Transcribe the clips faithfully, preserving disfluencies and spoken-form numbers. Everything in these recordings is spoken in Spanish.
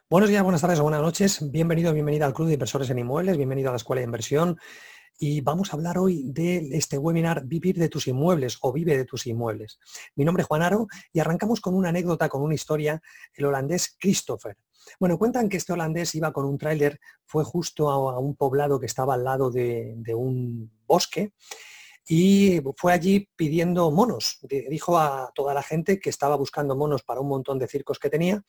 Buenos días, buenas tardes o buenas noches. Bienvenido, bienvenida al Club de Inversores en Inmuebles, bienvenido a la Escuela de Inversión. Y vamos a hablar hoy de este webinar Vivir de tus inmuebles o Vive de tus inmuebles. Mi nombre es Juan Aro y arrancamos con una anécdota, con una historia, el holandés Christopher. Bueno, cuentan que este holandés iba con un tráiler, fue justo a, a un poblado que estaba al lado de, de un bosque y fue allí pidiendo monos. Dijo a toda la gente que estaba buscando monos para un montón de circos que tenía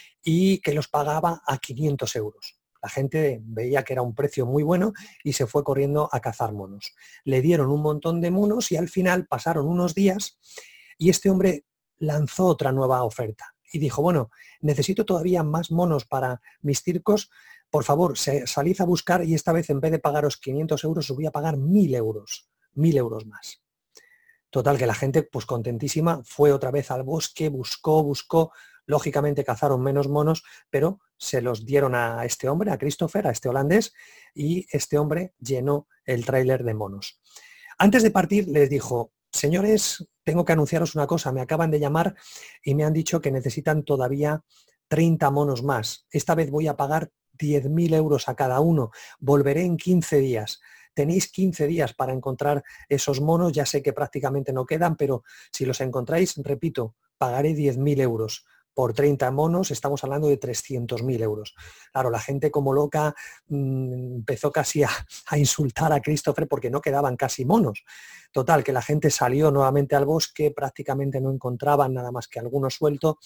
y que los pagaba a quinientos euros. La gente veía que era un precio muy bueno y se fue corriendo a cazar monos. Le dieron un montón de monos y al final pasaron unos días y este hombre lanzó otra nueva oferta y dijo, bueno, necesito todavía más monos para mis circos, por favor, salid a buscar y esta vez en vez de pagaros quinientos euros os voy a pagar mil euros, mil euros más. Total, que la gente, pues contentísima, fue otra vez al bosque, buscó, buscó, lógicamente cazaron menos monos, pero se los dieron a este hombre, a Christopher, a este holandés, y este hombre llenó el tráiler de monos. Antes de partir les dijo, señores, tengo que anunciaros una cosa, me acaban de llamar y me han dicho que necesitan todavía treinta monos más. Esta vez voy a pagar diez mil euros a cada uno, volveré en quince días. Tenéis quince días para encontrar esos monos, ya sé que prácticamente no quedan, pero si los encontráis, repito, pagaré diez mil euros. Por treinta monos estamos hablando de trescientos mil euros. Claro, la gente como loca mmm, empezó casi a, a insultar a Christopher porque no quedaban casi monos. Total, que la gente salió nuevamente al bosque, prácticamente no encontraban nada más que alguno suelto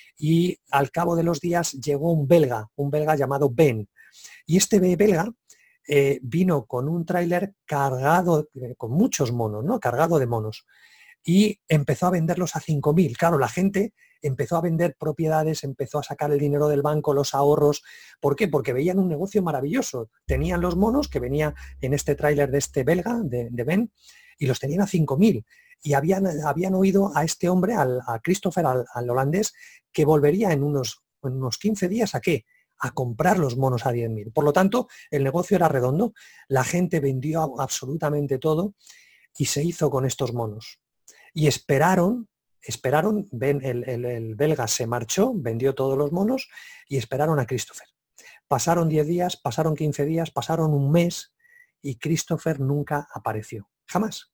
y al cabo de los días llegó un belga, un belga llamado Ben. Y este belga Eh, vino con un tráiler cargado, eh, con muchos monos, ¿no? Cargado de monos. Y empezó a venderlos a cinco mil. Claro, la gente empezó a vender propiedades, empezó a sacar el dinero del banco, los ahorros. ¿Por qué? Porque veían un negocio maravilloso. Tenían los monos que venía en este tráiler de este belga, de, de Ben, y los tenían a cinco mil. Y habían, habían oído a este hombre, al, a Christopher, al, al holandés, que volvería en unos, en unos quince días, ¿a qué? A comprar los monos a diez mil. Por lo tanto, el negocio era redondo, la gente vendió absolutamente todo y se hizo con estos monos. Y esperaron, esperaron, ven, el, el, el belga se marchó, vendió todos los monos y esperaron a Christopher. Pasaron diez días, pasaron quince días, pasaron un mes y Christopher nunca apareció, jamás.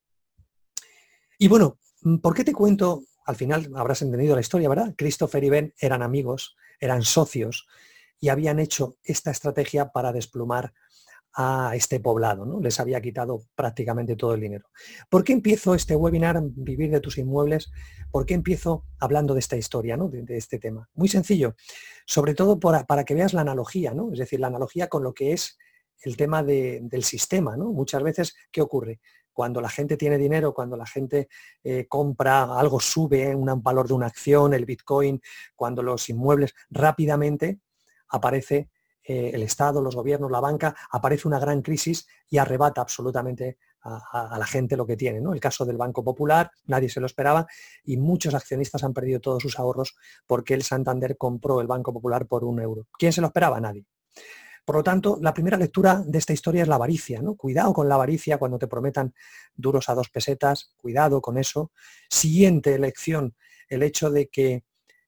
Y bueno, ¿por qué te cuento? Al final habrás entendido la historia, ¿verdad? Christopher y Ben eran amigos, eran socios, y habían hecho esta estrategia para desplumar a este poblado, ¿no? Les había quitado prácticamente todo el dinero. ¿Por qué empiezo este webinar, Vivir de tus inmuebles? ¿Por qué empiezo hablando de esta historia, ¿no? de, de este tema? Muy sencillo, sobre todo para, para que veas la analogía, ¿no? Es decir, la analogía con lo que es el tema de, del sistema, ¿no? Muchas veces, ¿qué ocurre? Cuando la gente tiene dinero, cuando la gente eh, compra, algo sube, un valor de una acción, el Bitcoin, cuando los inmuebles rápidamente aparece eh, el Estado, los gobiernos, la banca, aparece una gran crisis y arrebata absolutamente a, a, a la gente lo que tiene, ¿no? El caso del Banco Popular, nadie se lo esperaba y muchos accionistas han perdido todos sus ahorros porque el Santander compró el Banco Popular por un euro. ¿Quién se lo esperaba? Nadie. Por lo tanto, la primera lectura de esta historia es la avaricia, ¿no? Cuidado con la avaricia cuando te prometan duros a dos pesetas, cuidado con eso. Siguiente lección, el hecho de que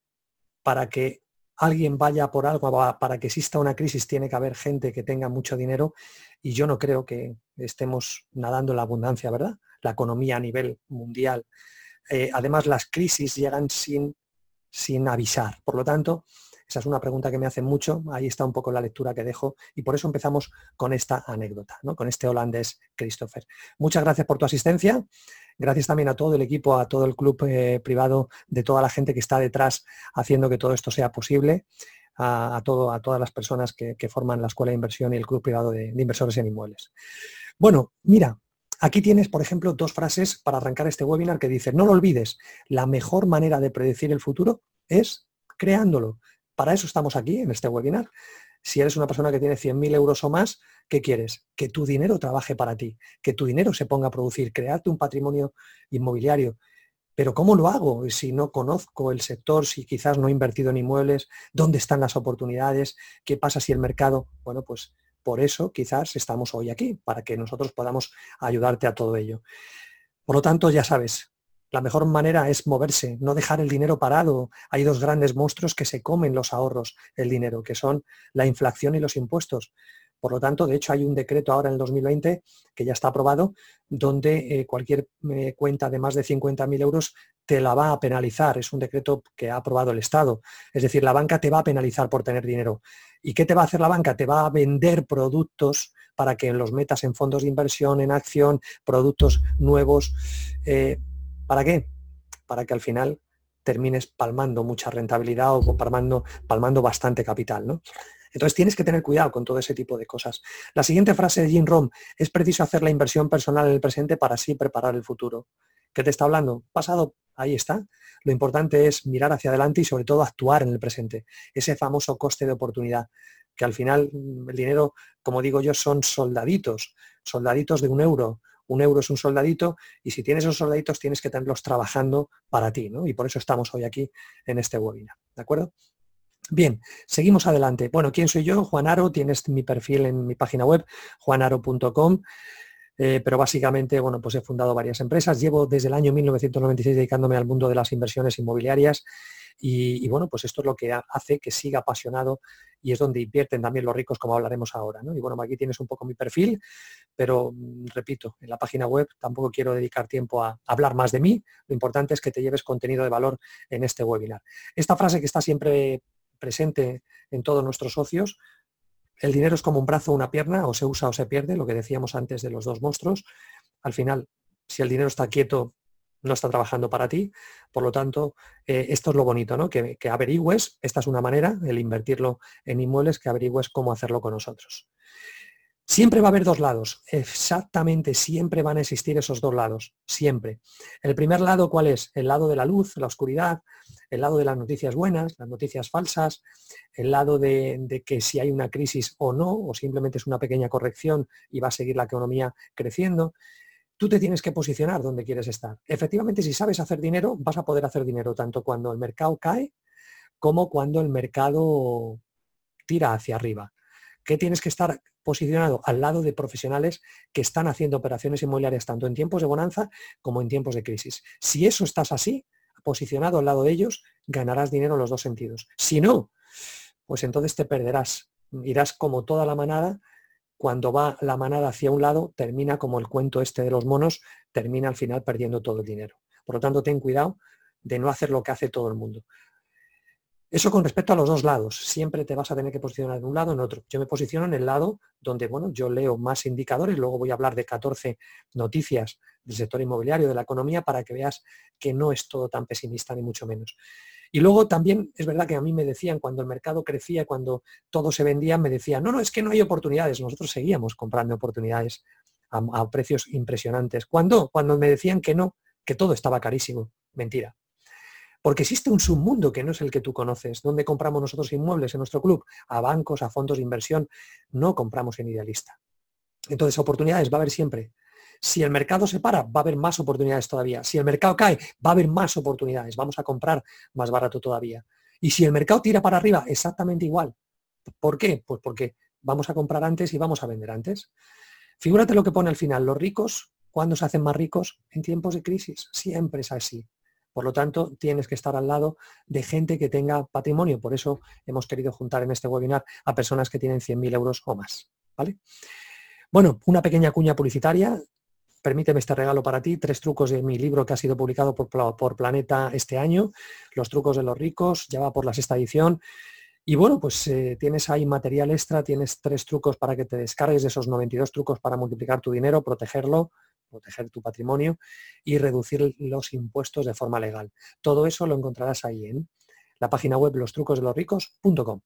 para que alguien vaya por algo, para que exista una crisis tiene que haber gente que tenga mucho dinero y yo no creo que estemos nadando en la abundancia, ¿verdad? La economía a nivel mundial. Eh, además, las crisis llegan sin, sin avisar. Por lo tanto, esa es una pregunta que me hacen mucho, ahí está un poco la lectura que dejo y por eso empezamos con esta anécdota, ¿no? Con este holandés Christopher. Muchas gracias por tu asistencia, gracias también a todo el equipo, a todo el club eh, privado, de toda la gente que está detrás haciendo que todo esto sea posible, a, a, todo, a todas las personas que, que forman la Escuela de Inversión y el club privado de, de inversores en inmuebles. Bueno, mira, aquí tienes, por ejemplo, dos frases para arrancar este webinar que dicen, no lo olvides, la mejor manera de predecir el futuro es creándolo. Para eso estamos aquí, en este webinar. Si eres una persona que tiene cien mil euros o más, ¿qué quieres? Que tu dinero trabaje para ti, que tu dinero se ponga a producir, crearte un patrimonio inmobiliario. Pero ¿cómo lo hago si no conozco el sector, si quizás no he invertido en inmuebles? ¿Dónde están las oportunidades? ¿Qué pasa si el mercado? Bueno, pues por eso quizás estamos hoy aquí, para que nosotros podamos ayudarte a todo ello. Por lo tanto, ya sabes, La mejor manera es moverse, no dejar el dinero parado. Hay dos grandes monstruos que se comen los ahorros, el dinero, que son la inflación y los impuestos. Por lo tanto, de hecho, hay un decreto ahora en el dos mil veinte que ya está aprobado, donde eh, cualquier eh, cuenta de más de cincuenta mil euros te la va a penalizar. Es un decreto que ha aprobado el Estado. Es decir, la banca te va a penalizar por tener dinero. ¿Y qué te va a hacer la banca? Te va a vender productos para que los metas en fondos de inversión, en acción, productos nuevos. Eh, ¿Para qué? Para que al final termines palmando mucha rentabilidad o palmando, palmando bastante capital, ¿no? Entonces tienes que tener cuidado con todo ese tipo de cosas. La siguiente frase de Jim Rohn: es preciso hacer la inversión personal en el presente para así preparar el futuro. ¿Qué te está hablando? Pasado, ahí está. Lo importante es mirar hacia adelante y sobre todo actuar en el presente. Ese famoso coste de oportunidad, que al final el dinero, como digo yo, son soldaditos, soldaditos de un euro. Un euro es un soldadito y si tienes esos soldaditos tienes que tenerlos trabajando para ti, ¿no? Y por eso estamos hoy aquí en este webinar, ¿de acuerdo? Bien, seguimos adelante. Bueno, ¿quién soy yo? Juan Haro, tienes mi perfil en mi página web, juan haro punto com, eh, pero básicamente, bueno, pues he fundado varias empresas. Llevo desde el año mil novecientos noventa y seis dedicándome al mundo de las inversiones inmobiliarias y, y bueno, pues esto es lo que hace que siga apasionado y es donde invierten también los ricos, como hablaremos ahora, ¿no? Y bueno, aquí tienes un poco mi perfil, pero repito, en la página web tampoco quiero dedicar tiempo a hablar más de mí. Lo importante es que te lleves contenido de valor en este webinar. Esta frase que está siempre presente en todos nuestros socios: el dinero es como un brazo o una pierna, o se usa o se pierde, lo que decíamos antes de los dos monstruos. Al final, si el dinero está quieto, no está trabajando para ti. Por lo tanto, eh, esto es lo bonito, ¿no? Que, que averigües, esta es una manera, el invertirlo en inmuebles, que averigües cómo hacerlo con nosotros. Siempre va a haber dos lados, exactamente, siempre van a existir esos dos lados, siempre. El primer lado, ¿cuál es? El lado de la luz, la oscuridad, el lado de las noticias buenas, las noticias falsas, el lado de, de que si hay una crisis o no, o simplemente es una pequeña corrección y va a seguir la economía creciendo. Tú te tienes que posicionar donde quieres estar. Efectivamente, si sabes hacer dinero, vas a poder hacer dinero tanto cuando el mercado cae como cuando el mercado tira hacia arriba. ¿Qué tienes que estar posicionado? Al lado de profesionales que están haciendo operaciones inmobiliarias tanto en tiempos de bonanza como en tiempos de crisis. Si eso estás así, posicionado al lado de ellos, ganarás dinero en los dos sentidos. Si no, pues entonces te perderás. Irás como toda la manada. Cuando va la manada hacia un lado, termina como el cuento este de los monos, termina al final perdiendo todo el dinero. Por lo tanto, ten cuidado de no hacer lo que hace todo el mundo. Eso con respecto a los dos lados. Siempre te vas a tener que posicionar en un lado o en otro. Yo me posiciono en el lado donde, bueno, yo leo más indicadores, luego voy a hablar de catorce noticias del sector inmobiliario, de la economía, para que veas que no es todo tan pesimista, ni mucho menos. Y luego también es verdad que a mí me decían, cuando el mercado crecía, cuando todo se vendía, me decían, no, no, es que no hay oportunidades. Nosotros seguíamos comprando oportunidades a, a precios impresionantes. ¿Cuándo? Cuando me decían que no, que todo estaba carísimo. Mentira. Porque existe un submundo que no es el que tú conoces. ¿Dónde compramos nosotros inmuebles en nuestro club? A bancos, a fondos de inversión. No compramos en Idealista. Entonces, oportunidades va a haber siempre. Si el mercado se para, va a haber más oportunidades todavía. Si el mercado cae, va a haber más oportunidades. Vamos a comprar más barato todavía. Y si el mercado tira para arriba, exactamente igual. ¿Por qué? Pues porque vamos a comprar antes y vamos a vender antes. Figúrate lo que pone al final. Los ricos, ¿cuándo se hacen más ricos? En tiempos de crisis. Siempre es así. Por lo tanto, tienes que estar al lado de gente que tenga patrimonio. Por eso hemos querido juntar en este webinar a personas que tienen cien mil euros o más. ¿Vale? Bueno, una pequeña cuña publicitaria. Permíteme este regalo para ti, tres trucos de mi libro que ha sido publicado por, por Planeta este año, Los trucos de los ricos, ya va por la sexta edición. Y bueno, pues eh, tienes ahí material extra, tienes tres trucos para que te descargues de esos noventa y dos trucos para multiplicar tu dinero, protegerlo, proteger tu patrimonio y reducir los impuestos de forma legal. Todo eso lo encontrarás ahí en la página web los trucos de los ricos punto com.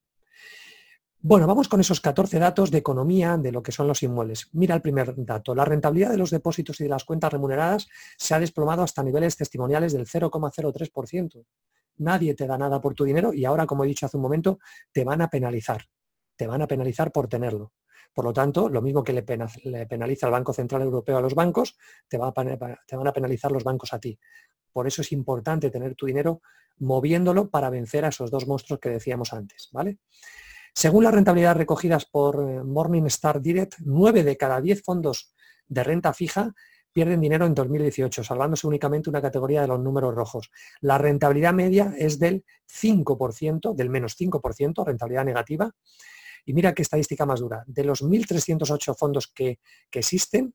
Bueno, vamos con esos catorce datos de economía de lo que son los inmuebles. Mira el primer dato. La rentabilidad de los depósitos y de las cuentas remuneradas se ha desplomado hasta niveles testimoniales del cero coma cero tres por ciento. Nadie te da nada por tu dinero y ahora, como he dicho hace un momento, te van a penalizar. Te van a penalizar por tenerlo. Por lo tanto, lo mismo que le penaliza el Banco Central Europeo a los bancos, te, va a, te van a penalizar los bancos a ti. Por eso es importante tener tu dinero moviéndolo para vencer a esos dos monstruos que decíamos antes, ¿vale? Según las rentabilidades recogidas por Morningstar Direct, nueve de cada diez fondos de renta fija pierden dinero en dos mil dieciocho, salvándose únicamente una categoría de los números rojos. La rentabilidad media es del cinco por ciento, del menos cinco por ciento, rentabilidad negativa. Y mira qué estadística más dura. De los mil trescientos ocho fondos que, que existen,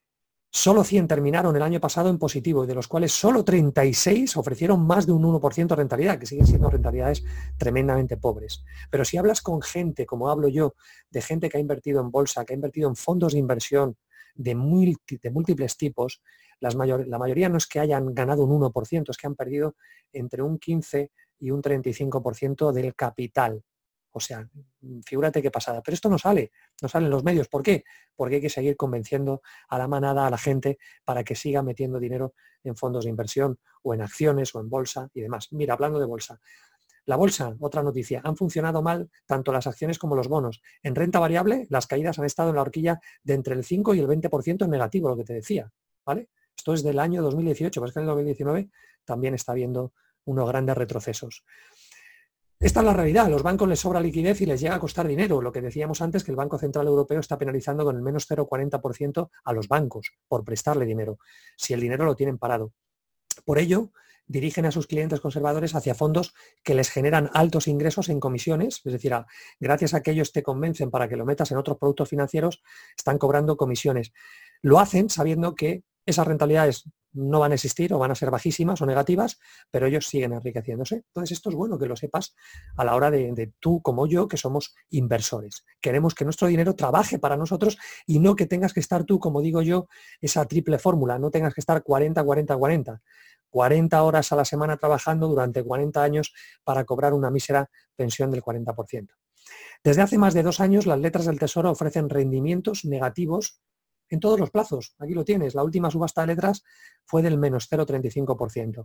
solo cien terminaron el año pasado en positivo, y de los cuales solo treinta y seis ofrecieron más de un uno por ciento de rentabilidad, que siguen siendo rentabilidades tremendamente pobres. Pero si hablas con gente, como hablo yo, de gente que ha invertido en bolsa, que ha invertido en fondos de inversión de, multi, de múltiples tipos, las mayor, la mayoría no es que hayan ganado un uno por ciento, es que han perdido entre un quince y un treinta y cinco por ciento del capital. O sea, figúrate qué pasada. Pero esto no sale, no sale en los medios. ¿Por qué? Porque hay que seguir convenciendo a la manada, a la gente, para que siga metiendo dinero en fondos de inversión o en acciones o en bolsa y demás. Mira, hablando de bolsa. La bolsa, otra noticia, han funcionado mal tanto las acciones como los bonos. En renta variable, las caídas han estado en la horquilla de entre el cinco y el veinte por ciento en negativo, lo que te decía. ¿Vale? Esto es del año dos mil dieciocho, pero es que en el dos mil diecinueve también está habiendo unos grandes retrocesos. Esta es la realidad, a los bancos les sobra liquidez y les llega a costar dinero. Lo que decíamos antes, que el Banco Central Europeo está penalizando con el menos cero coma cuarenta por ciento a los bancos por prestarle dinero, si el dinero lo tienen parado. Por ello, dirigen a sus clientes conservadores hacia fondos que les generan altos ingresos en comisiones, es decir, a, gracias a que ellos te convencen para que lo metas en otros productos financieros, están cobrando comisiones. Lo hacen sabiendo que esas rentabilidades no van a existir o van a ser bajísimas o negativas, pero ellos siguen enriqueciéndose. Entonces esto es bueno que lo sepas a la hora de, de tú como yo, que somos inversores. Queremos que nuestro dinero trabaje para nosotros y no que tengas que estar tú, como digo yo, esa triple fórmula, no tengas que estar cuarenta, cuarenta, cuarenta. cuarenta horas a la semana trabajando durante cuarenta años para cobrar una mísera pensión del cuarenta por ciento. Desde hace más de dos años, las letras del Tesoro ofrecen rendimientos negativos en todos los plazos. Aquí lo tienes. La última subasta de letras fue del menos cero coma treinta y cinco por ciento.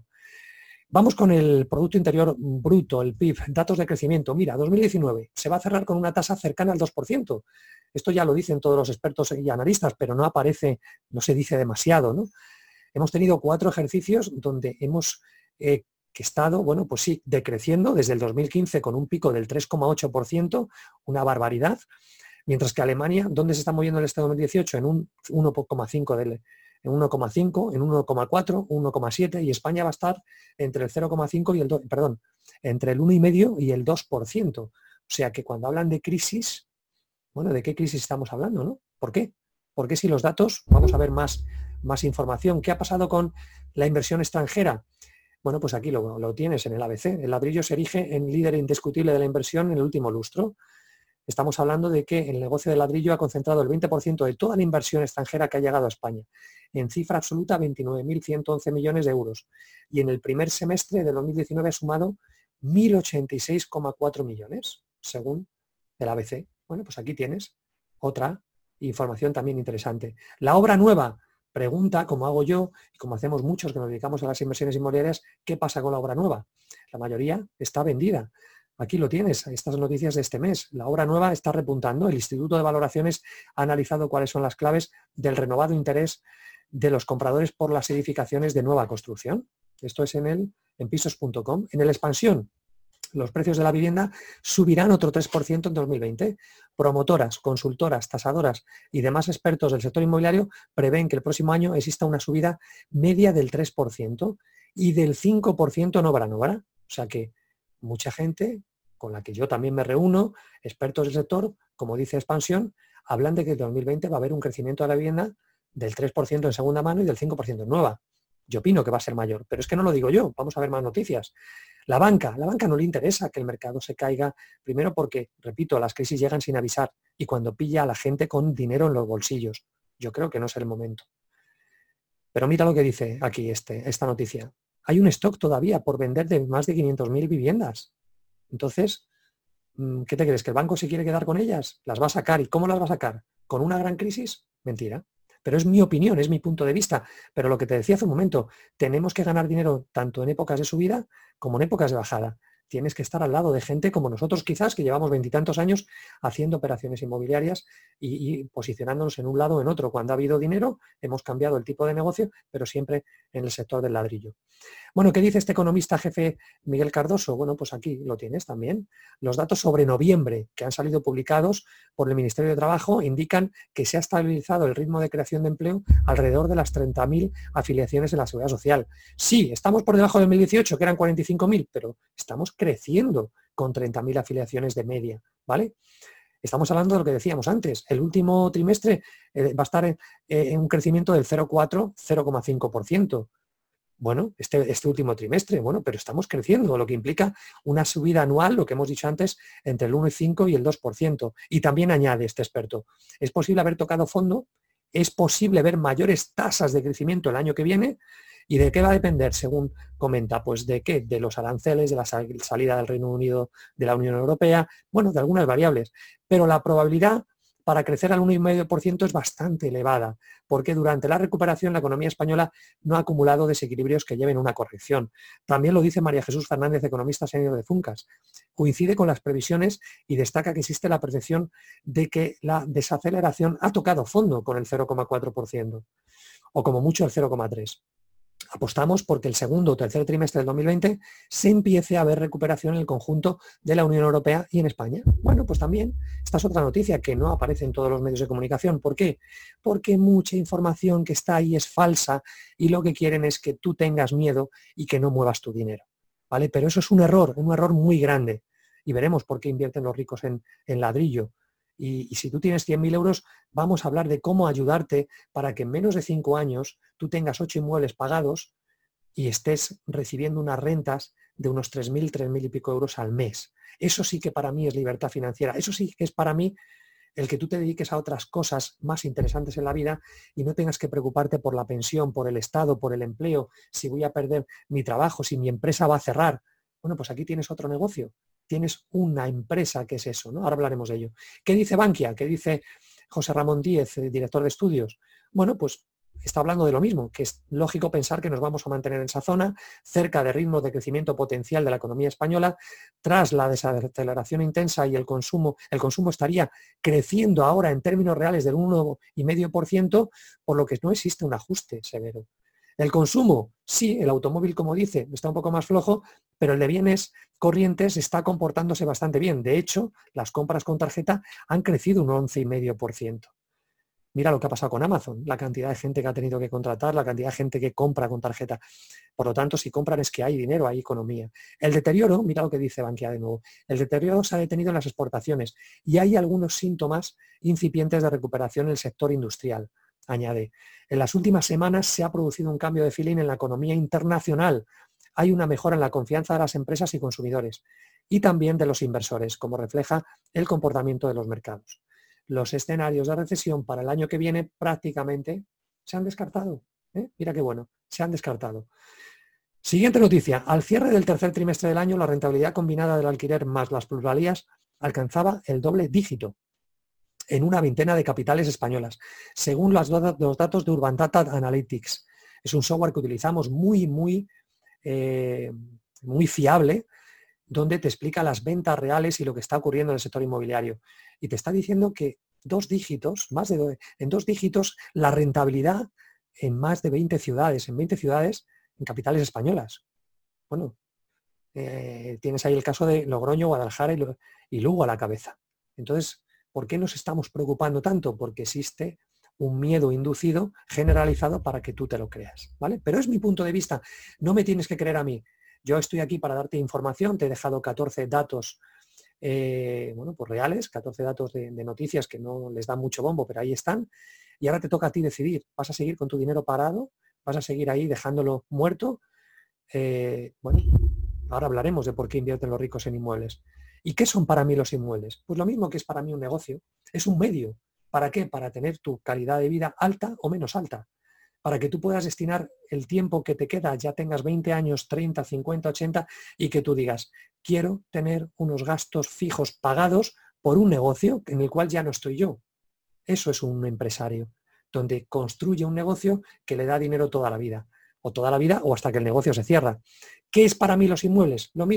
Vamos con el Producto Interior Bruto, el P I B, datos de crecimiento. Mira, dos mil diecinueve se va a cerrar con una tasa cercana al dos por ciento. Esto ya lo dicen todos los expertos y analistas, pero no aparece, no se dice demasiado, ¿no? Hemos tenido cuatro ejercicios donde hemos eh, estado, bueno, pues sí, decreciendo desde el dos mil quince con un pico del tres coma ocho por ciento, una barbaridad. Mientras que Alemania, ¿dónde se está moviendo el este dos mil dieciocho? En un uno coma cinco, del, en uno coma cinco, en uno coma cuatro, uno coma siete, y España va a estar entre el cero coma cinco y el dos, perdón, entre el uno coma cinco y el dos por ciento. O sea que cuando hablan de crisis, bueno, ¿de qué crisis estamos hablando, no? ¿Por qué? Porque si los datos, vamos a ver más, más información. ¿Qué ha pasado con la inversión extranjera? Bueno, pues aquí lo, lo tienes en el A B C. El ladrillo se erige en líder indiscutible de la inversión en el último lustro. Estamos hablando de que el negocio del ladrillo ha concentrado el veinte por ciento de toda la inversión extranjera que ha llegado a España, en cifra absoluta veintinueve mil ciento once millones de euros. Y en el primer semestre de dos mil diecinueve ha sumado mil ochenta y seis coma cuatro millones, según el A B C. Bueno, pues aquí tienes otra información también interesante. La obra nueva, pregunta, como hago yo y como hacemos muchos que nos dedicamos a las inversiones inmobiliarias, ¿qué pasa con la obra nueva? La mayoría está vendida. Aquí lo tienes, estas noticias de este mes. La obra nueva está repuntando. El Instituto de Valoraciones ha analizado cuáles son las claves del renovado interés de los compradores por las edificaciones de nueva construcción. Esto es en el en pisos punto com. En el expansión, los precios de la vivienda subirán otro tres por ciento en dos mil veinte. Promotoras, consultoras, tasadoras y demás expertos del sector inmobiliario prevén que el próximo año exista una subida media del tres por ciento y del cinco por ciento en obra nueva. O sea que mucha gente con la que yo también me reúno, expertos del sector, como dice Expansión, hablan de que en dos mil veinte va a haber un crecimiento de la vivienda del tres por ciento en segunda mano y del cinco por ciento en nueva. Yo opino que va a ser mayor, pero es que no lo digo yo. Vamos a ver más noticias. La banca, la banca no le interesa que el mercado se caiga, primero porque, repito, las crisis llegan sin avisar y cuando pilla a la gente con dinero en los bolsillos. Yo creo que no es el momento. Pero mira lo que dice aquí este, esta noticia. Hay un stock todavía por vender de más de quinientas mil viviendas. Entonces, ¿qué te crees? ¿Que el banco se quiere quedar con ellas? ¿Las va a sacar? ¿Y cómo las va a sacar? ¿Con una gran crisis? Mentira. Pero es mi opinión, es mi punto de vista. Pero lo que te decía hace un momento, tenemos que ganar dinero tanto en épocas de subida como en épocas de bajada. tienes que estar al lado de gente como nosotros quizás, que llevamos veintitantos años haciendo operaciones inmobiliarias y, y posicionándonos en un lado o en otro. Cuando ha habido dinero, hemos cambiado el tipo de negocio, pero siempre en el sector del ladrillo. Bueno, ¿qué dice este economista jefe Miguel Cardoso? Bueno, pues aquí lo tienes también. Los datos sobre noviembre que han salido publicados por el Ministerio de Trabajo indican que se ha estabilizado el ritmo de creación de empleo alrededor de las treinta mil afiliaciones en la Seguridad Social. Sí, estamos por debajo de dos mil dieciocho, que eran cuarenta y cinco mil, pero estamos creciendo con treinta mil afiliaciones de media, ¿vale? Estamos hablando de lo que decíamos antes. El último trimestre eh, va a estar en, eh, en un crecimiento del cero coma cuatro, cero coma cinco por ciento. Bueno, este, este último trimestre, bueno, pero estamos creciendo, lo que implica una subida anual, lo que hemos dicho antes, entre el uno coma cinco y el dos por ciento. Y también añade este experto, es posible haber tocado fondo, es posible ver mayores tasas de crecimiento el año que viene. ¿Y de qué va a depender, según comenta? Pues de qué, de los aranceles, de la salida del Reino Unido de la Unión Europea, bueno, de algunas variables. Pero la probabilidad para crecer al uno coma cinco por ciento es bastante elevada, porque durante la recuperación la economía española no ha acumulado desequilibrios que lleven a una corrección. También lo dice María Jesús Fernández, economista senior de Funcas. Coincide con las previsiones y destaca que existe la percepción de que la desaceleración ha tocado fondo con el cero coma cuatro por ciento, o como mucho el cero coma tres por ciento. Apostamos porque el segundo o tercer trimestre del dos mil veinte se empiece a ver recuperación en el conjunto de la Unión Europea y en España. Bueno, pues también esta es otra noticia que no aparece en todos los medios de comunicación. ¿Por qué? Porque mucha información que está ahí es falsa y lo que quieren es que tú tengas miedo y que no muevas tu dinero, ¿vale? Pero eso es un error, un error muy grande. Y veremos por qué invierten los ricos en, en ladrillo. Y, y si tú tienes cien mil euros, vamos a hablar de cómo ayudarte para que en menos de cinco años tú tengas ocho inmuebles pagados y estés recibiendo unas rentas de unos tres mil, tres mil y pico euros al mes. Eso sí que para mí es libertad financiera. Eso sí que es para mí el que tú te dediques a otras cosas más interesantes en la vida y no tengas que preocuparte por la pensión, por el Estado, por el empleo, si voy a perder mi trabajo, si mi empresa va a cerrar. Bueno, pues aquí tienes otro negocio. Tienes una empresa que es eso, ¿no? Ahora hablaremos de ello. ¿Qué dice Bankia? ¿Qué dice José Ramón Díez, director de estudios? Bueno, pues está hablando de lo mismo, que es lógico pensar que nos vamos a mantener en esa zona, cerca de ritmos de crecimiento potencial de la economía española, tras la desaceleración intensa y el consumo, el consumo estaría creciendo ahora en términos reales del uno coma cinco por ciento, por lo que no existe un ajuste severo. El consumo, sí, el automóvil, como dice, está un poco más flojo, pero el de bienes corrientes está comportándose bastante bien. De hecho, las compras con tarjeta han crecido un once coma cinco por ciento. Mira lo que ha pasado con Amazon, la cantidad de gente que ha tenido que contratar, la cantidad de gente que compra con tarjeta. Por lo tanto, si compran es que hay dinero, hay economía. El deterioro, mira lo que dice Bankia de nuevo, el deterioro se ha detenido en las exportaciones y hay algunos síntomas incipientes de recuperación en el sector industrial. Añade, en las últimas semanas se ha producido un cambio de feeling en la economía internacional. Hay una mejora en la confianza de las empresas y consumidores y también de los inversores, como refleja el comportamiento de los mercados. Los escenarios de recesión para el año que viene prácticamente se han descartado. ¿eh? Mira qué bueno, se han descartado. Siguiente noticia. Al cierre del tercer trimestre del año, la rentabilidad combinada del alquiler más las plusvalías alcanzaba el doble dígito en una veintena de capitales españolas, según los datos de Urban Data Analytics. Es un software que utilizamos muy, muy, eh, muy fiable, donde te explica las ventas reales y lo que está ocurriendo en el sector inmobiliario. Y te está diciendo que dos dígitos, más de dos, en dos dígitos, la rentabilidad en más de veinte ciudades, en veinte ciudades, en capitales españolas. Bueno, eh, tienes ahí el caso de Logroño, Guadalajara y, y Lugo a la cabeza. Entonces, ¿por qué nos estamos preocupando tanto? Porque existe un miedo inducido, generalizado, para que tú te lo creas, ¿vale? Pero es mi punto de vista, no me tienes que creer a mí. Yo estoy aquí para darte información, te he dejado catorce datos eh, bueno, pues reales, catorce datos de, de noticias que no les dan mucho bombo, pero ahí están. Y ahora te toca a ti decidir, ¿vas a seguir con tu dinero parado? ¿Vas a seguir ahí dejándolo muerto? Eh, bueno, ahora hablaremos de por qué invierten los ricos en inmuebles. ¿Y qué son para mí los inmuebles? Pues lo mismo que es para mí un negocio, es un medio. ¿Para qué? Para tener tu calidad de vida alta o menos alta. Para que tú puedas destinar el tiempo que te queda, ya tengas veinte años, treinta, cincuenta, ochenta, y que tú digas, quiero tener unos gastos fijos pagados por un negocio en el cual ya no estoy yo. Eso es un empresario, donde construye un negocio que le da dinero toda la vida, o toda la vida o hasta que el negocio se cierra. ¿Qué es para mí los inmuebles? Lo mismo,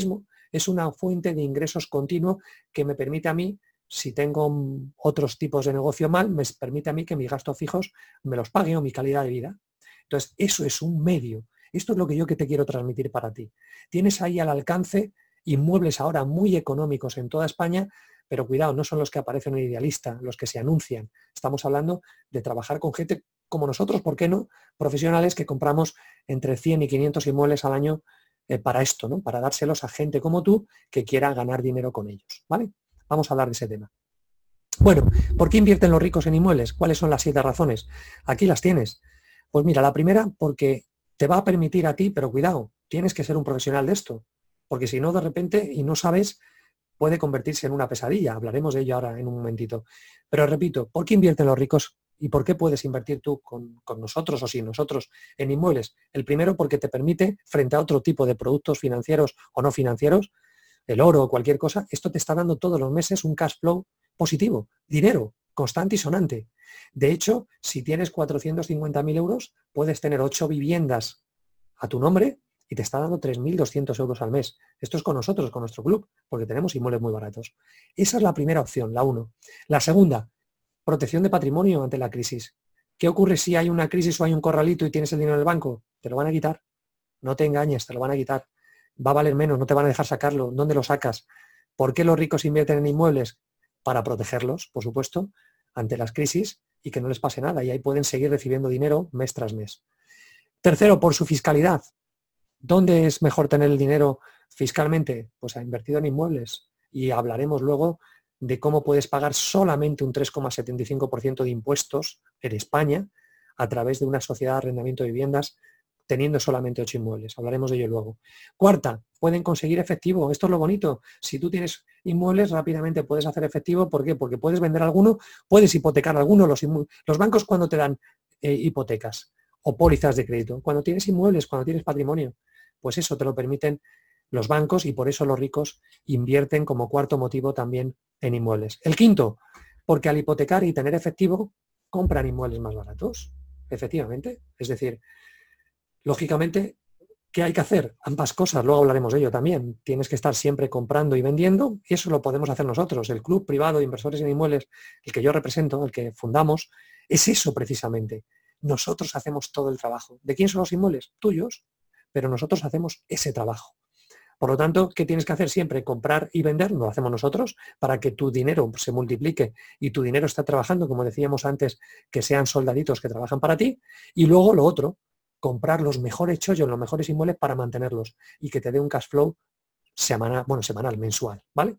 es una fuente de ingresos continuo que me permite a mí, si tengo otros tipos de negocio mal, me permite a mí que mis gastos fijos me los pague o mi calidad de vida. Entonces, eso es un medio. Esto es lo que yo que te quiero transmitir para ti. Tienes ahí al alcance inmuebles ahora muy económicos en toda España, pero cuidado, no son los que aparecen en Idealista, los que se anuncian. Estamos hablando de trabajar con gente como nosotros, ¿por qué no? Profesionales que compramos entre cien y quinientos inmuebles al año eh, para esto, ¿no? Para dárselos a gente como tú que quiera ganar dinero con ellos, ¿vale? Vamos a hablar de ese tema. Bueno, ¿por qué invierten los ricos en inmuebles? ¿Cuáles son las siete razones? Aquí las tienes. Pues mira, la primera, porque te va a permitir a ti, pero cuidado, tienes que ser un profesional de esto, porque si no, de repente, y no sabes, puede convertirse en una pesadilla. Hablaremos de ello ahora en un momentito. Pero repito, ¿por qué invierten los ricos y por qué puedes invertir tú con, con nosotros o sin nosotros en inmuebles? El primero, porque te permite, frente a otro tipo de productos financieros o no financieros, el oro o cualquier cosa, esto te está dando todos los meses un cash flow positivo, dinero constante y sonante. De hecho, si tienes cuatrocientos cincuenta mil euros, puedes tener ocho viviendas a tu nombre y te está dando tres mil doscientos euros al mes. Esto es con nosotros, con nuestro club, porque tenemos inmuebles muy baratos. Esa es la primera opción, la uno. La segunda, protección de patrimonio ante la crisis. ¿Qué ocurre si hay una crisis o hay un corralito y tienes el dinero en el banco? Te lo van a quitar. No te engañes, te lo van a quitar. Va a valer menos, no te van a dejar sacarlo. ¿Dónde lo sacas? ¿Por qué los ricos invierten en inmuebles? Para protegerlos, por supuesto, ante las crisis y que no les pase nada. Y ahí pueden seguir recibiendo dinero mes tras mes. Tercero, por su fiscalidad. ¿Dónde es mejor tener el dinero fiscalmente? Pues ha invertido en inmuebles. Y hablaremos luego de cómo puedes pagar solamente un tres coma setenta y cinco por ciento de impuestos en España a través de una sociedad de arrendamiento de viviendas teniendo solamente ocho inmuebles. Hablaremos de ello luego. Cuarta, pueden conseguir efectivo. Esto es lo bonito. Si tú tienes inmuebles, rápidamente puedes hacer efectivo. ¿Por qué? Porque puedes vender alguno, puedes hipotecar alguno. Los, los bancos cuando te dan eh, hipotecas o pólizas de crédito, cuando tienes inmuebles, cuando tienes patrimonio, pues eso te lo permiten los bancos y por eso los ricos invierten como cuarto motivo también en inmuebles. El quinto, porque al hipotecar y tener efectivo, compran inmuebles más baratos, efectivamente. Es decir, lógicamente, ¿qué hay que hacer? Ambas cosas, luego hablaremos de ello también. Tienes que estar siempre comprando y vendiendo y eso lo podemos hacer nosotros. El Club Privado de Inversores en Inmuebles, el que yo represento, el que fundamos, es eso precisamente. Nosotros hacemos todo el trabajo. ¿De quién son los inmuebles? Tuyos, pero nosotros hacemos ese trabajo. Por lo tanto, ¿qué tienes que hacer siempre? Comprar y vender, lo hacemos nosotros, para que tu dinero se multiplique y tu dinero está trabajando, como decíamos antes, que sean soldaditos que trabajan para ti. Y luego lo otro, comprar los mejores chollos, los mejores inmuebles para mantenerlos y que te dé un cash flow semanal, bueno, semanal, mensual, ¿vale?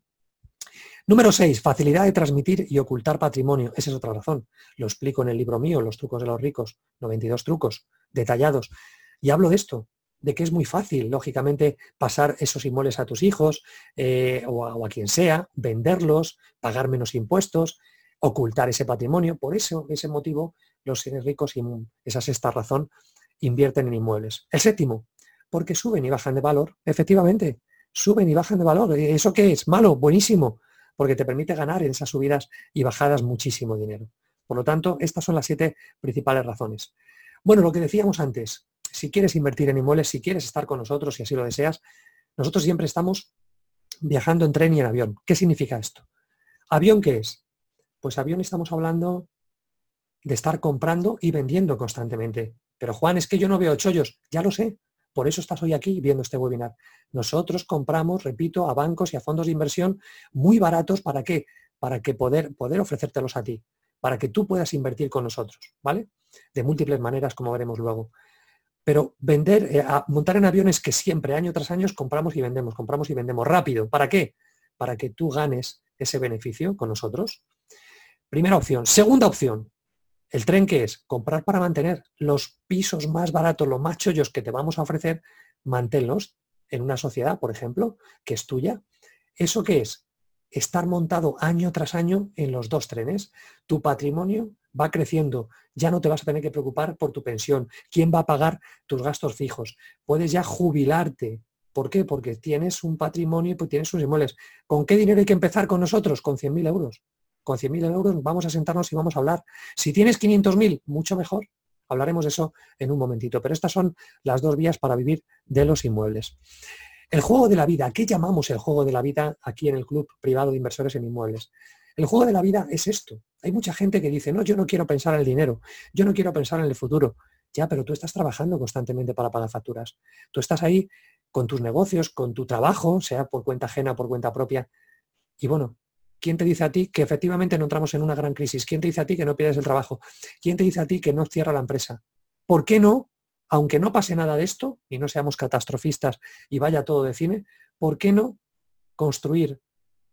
Número seis, facilidad de transmitir y ocultar patrimonio. Esa es otra razón. Lo explico en el libro mío, Los trucos de los ricos, noventa y dos trucos detallados. Y hablo de esto, de que es muy fácil, lógicamente, pasar esos inmuebles a tus hijos eh, o, a, o a quien sea, venderlos, pagar menos impuestos, ocultar ese patrimonio. Por eso, ese motivo, los ricos, y esa es esta razón, invierten en inmuebles. El séptimo, porque suben y bajan de valor. Efectivamente, suben y bajan de valor. ¿Eso qué es? Malo, buenísimo, porque te permite ganar en esas subidas y bajadas muchísimo dinero. Por lo tanto, estas son las siete principales razones. Bueno, lo que decíamos antes, si quieres invertir en inmuebles, si quieres estar con nosotros, si así lo deseas, nosotros siempre estamos viajando en tren y en avión. ¿Qué significa esto? ¿Avión qué es? Pues avión estamos hablando de estar comprando y vendiendo constantemente. Pero Juan, es que yo no veo chollos. Ya lo sé. Por eso estás hoy aquí viendo este webinar. Nosotros compramos, repito, a bancos y a fondos de inversión muy baratos. ¿Para qué? Para que poder, poder ofrecértelos a ti. Para que tú puedas invertir con nosotros. ¿Vale? De múltiples maneras, como veremos luego. Pero vender, eh, a montar en aviones que siempre, año tras año, compramos y vendemos, compramos y vendemos rápido. ¿Para qué? Para que tú ganes ese beneficio con nosotros. Primera opción. Segunda opción. ¿El tren qué es? Comprar para mantener. Los pisos más baratos, los más chollos que te vamos a ofrecer, manténlos en una sociedad, por ejemplo, que es tuya. ¿Eso qué es? Estar montado año tras año en los dos trenes. Tu patrimonio va creciendo. Ya no te vas a tener que preocupar por tu pensión. ¿Quién va a pagar tus gastos fijos? Puedes ya jubilarte. ¿Por qué? Porque tienes un patrimonio y pues tienes sus inmuebles. ¿Con qué dinero hay que empezar con nosotros? Con cien mil euros. Con cien mil euros vamos a sentarnos y vamos a hablar. Si tienes quinientos mil, mucho mejor. Hablaremos de eso en un momentito. Pero estas son las dos vías para vivir de los inmuebles. El juego de la vida. ¿Qué llamamos el juego de la vida aquí en el Club Privado de Inversores en Inmuebles? El juego de la vida es esto. Hay mucha gente que dice, no, yo no quiero pensar en el dinero, yo no quiero pensar en el futuro. Ya, pero tú estás trabajando constantemente para pagar facturas. Tú estás ahí con tus negocios, con tu trabajo, sea por cuenta ajena, por cuenta propia. Y bueno, ¿quién te dice a ti que efectivamente no entramos en una gran crisis? ¿Quién te dice a ti que no pierdes el trabajo? ¿Quién te dice a ti que no cierra la empresa? ¿Por qué no? Aunque no pase nada de esto y no seamos catastrofistas y vaya todo de cine, ¿por qué no construir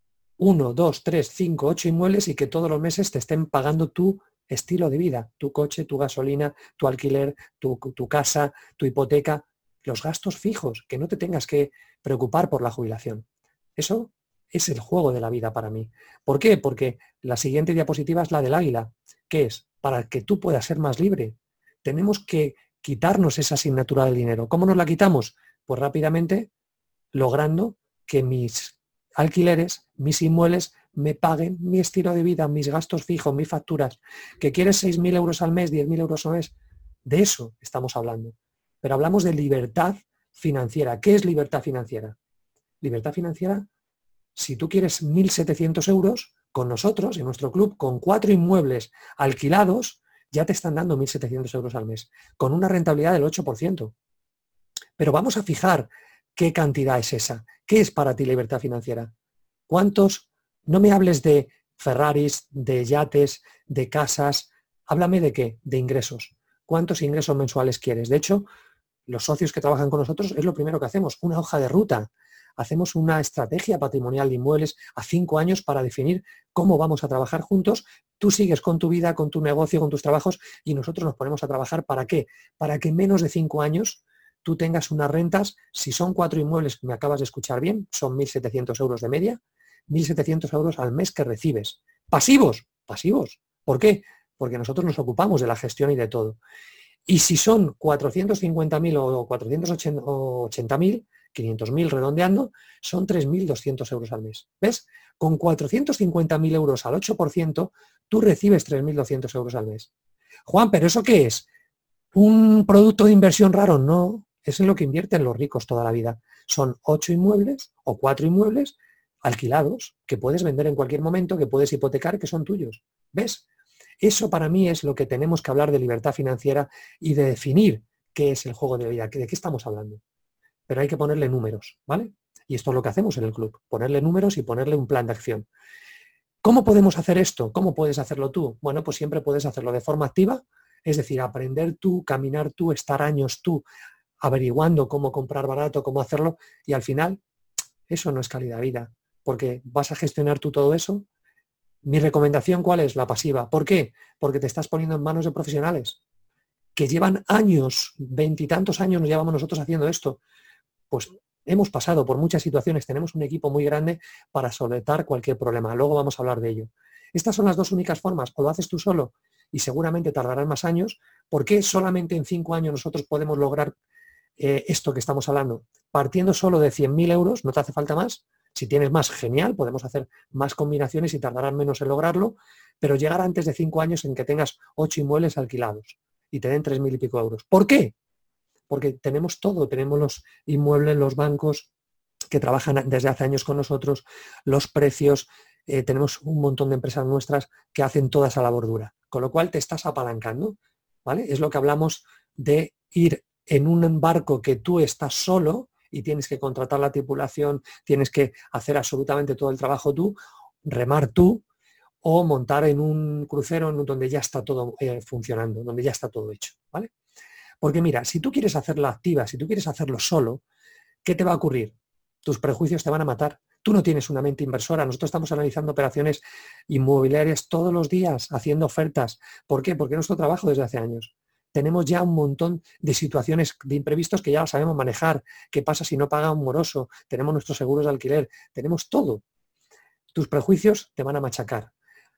uno, dos, tres, cinco, ocho inmuebles y que todos los meses te estén pagando tu estilo de vida, tu coche, tu gasolina, tu alquiler, tu, tu casa, tu hipoteca, los gastos fijos, que no te tengas que preocupar por la jubilación? Eso es el juego de la vida para mí. ¿Por qué? Porque la siguiente diapositiva es la del águila. ¿Qué es? Para que tú puedas ser más libre. Tenemos que quitarnos esa asignatura del dinero. ¿Cómo nos la quitamos? Pues rápidamente logrando que mis alquileres, mis inmuebles, me paguen mi estilo de vida, mis gastos fijos, mis facturas. ¿Que quieres seis mil euros al mes, diez mil euros al mes? De eso estamos hablando. Pero hablamos de libertad financiera. ¿Qué es libertad financiera? Libertad financiera, si tú quieres mil setecientos euros, con nosotros, en nuestro club, con cuatro inmuebles alquilados, ya te están dando mil setecientos euros al mes, con una rentabilidad del ocho por ciento. Pero vamos a fijar qué cantidad es esa. ¿Qué es para ti libertad financiera? ¿Cuántos? No me hables de Ferraris, de yates, de casas. Háblame de qué, de ingresos. ¿Cuántos ingresos mensuales quieres? De hecho, los socios que trabajan con nosotros es lo primero que hacemos, una hoja de ruta. Hacemos una estrategia patrimonial de inmuebles a cinco años para definir cómo vamos a trabajar juntos. Tú sigues con tu vida, con tu negocio, con tus trabajos y nosotros nos ponemos a trabajar. ¿Para qué? Para que en menos de cinco años tú tengas unas rentas, si son cuatro inmuebles, me acabas de escuchar bien, son mil setecientos euros de media, mil setecientos euros al mes que recibes. ¿Pasivos? Pasivos. ¿Por qué? Porque nosotros nos ocupamos de la gestión y de todo. Y si son cuatrocientos cincuenta mil o cuatrocientos ochenta mil, quinientos mil redondeando, son tres mil doscientos euros al mes. ¿Ves? Con cuatrocientos cincuenta mil euros al ocho por ciento, tú recibes tres mil doscientos euros al mes. Juan, ¿pero eso qué es? ¿Un producto de inversión raro? No, es en lo que invierten los ricos toda la vida. Son ocho inmuebles o cuatro inmuebles alquilados que puedes vender en cualquier momento, que puedes hipotecar, que son tuyos. ¿Ves? Eso para mí es lo que tenemos que hablar de libertad financiera y de definir qué es el juego de la vida, de qué estamos hablando. Pero hay que ponerle números, ¿vale? Y esto es lo que hacemos en el club, ponerle números y ponerle un plan de acción. ¿Cómo podemos hacer esto? ¿Cómo puedes hacerlo tú? Bueno, pues siempre puedes hacerlo de forma activa, es decir, aprender tú, caminar tú, estar años tú, averiguando cómo comprar barato, cómo hacerlo, y al final eso no es calidad de vida, porque vas a gestionar tú todo eso. Mi recomendación, ¿cuál es? La pasiva. ¿Por qué? Porque te estás poniendo en manos de profesionales que llevan años, veintitantos años nos llevamos nosotros haciendo esto. Pues hemos pasado por muchas situaciones, tenemos un equipo muy grande para solventar cualquier problema. Luego vamos a hablar de ello. Estas son las dos únicas formas. O lo haces tú solo y seguramente tardarán más años. ¿Por qué solamente en cinco años nosotros podemos lograr eh, esto que estamos hablando? Partiendo solo de cien mil euros, no te hace falta más. Si tienes más, genial, podemos hacer más combinaciones y tardarán menos en lograrlo, pero llegar antes de cinco años en que tengas ocho inmuebles alquilados y te den tres mil y pico euros. ¿Por qué? Porque tenemos todo, tenemos los inmuebles, los bancos que trabajan desde hace años con nosotros, los precios, eh, tenemos un montón de empresas nuestras que hacen toda esa labor dura, con lo cual te estás apalancando, ¿vale? Es lo que hablamos de ir en un barco que tú estás solo y tienes que contratar la tripulación, tienes que hacer absolutamente todo el trabajo tú, remar tú, o montar en un crucero en donde ya está todo eh, funcionando, donde ya está todo hecho, ¿vale? Porque mira, si tú quieres hacerlo activa, si tú quieres hacerlo solo, ¿qué te va a ocurrir? Tus prejuicios te van a matar. Tú no tienes una mente inversora. Nosotros estamos analizando operaciones inmobiliarias todos los días, haciendo ofertas. ¿Por qué? Porque es nuestro trabajo desde hace años. Tenemos ya un montón de situaciones de imprevistos que ya las sabemos manejar. ¿Qué pasa si no paga un moroso? Tenemos nuestros seguros de alquiler. Tenemos todo. Tus prejuicios te van a machacar.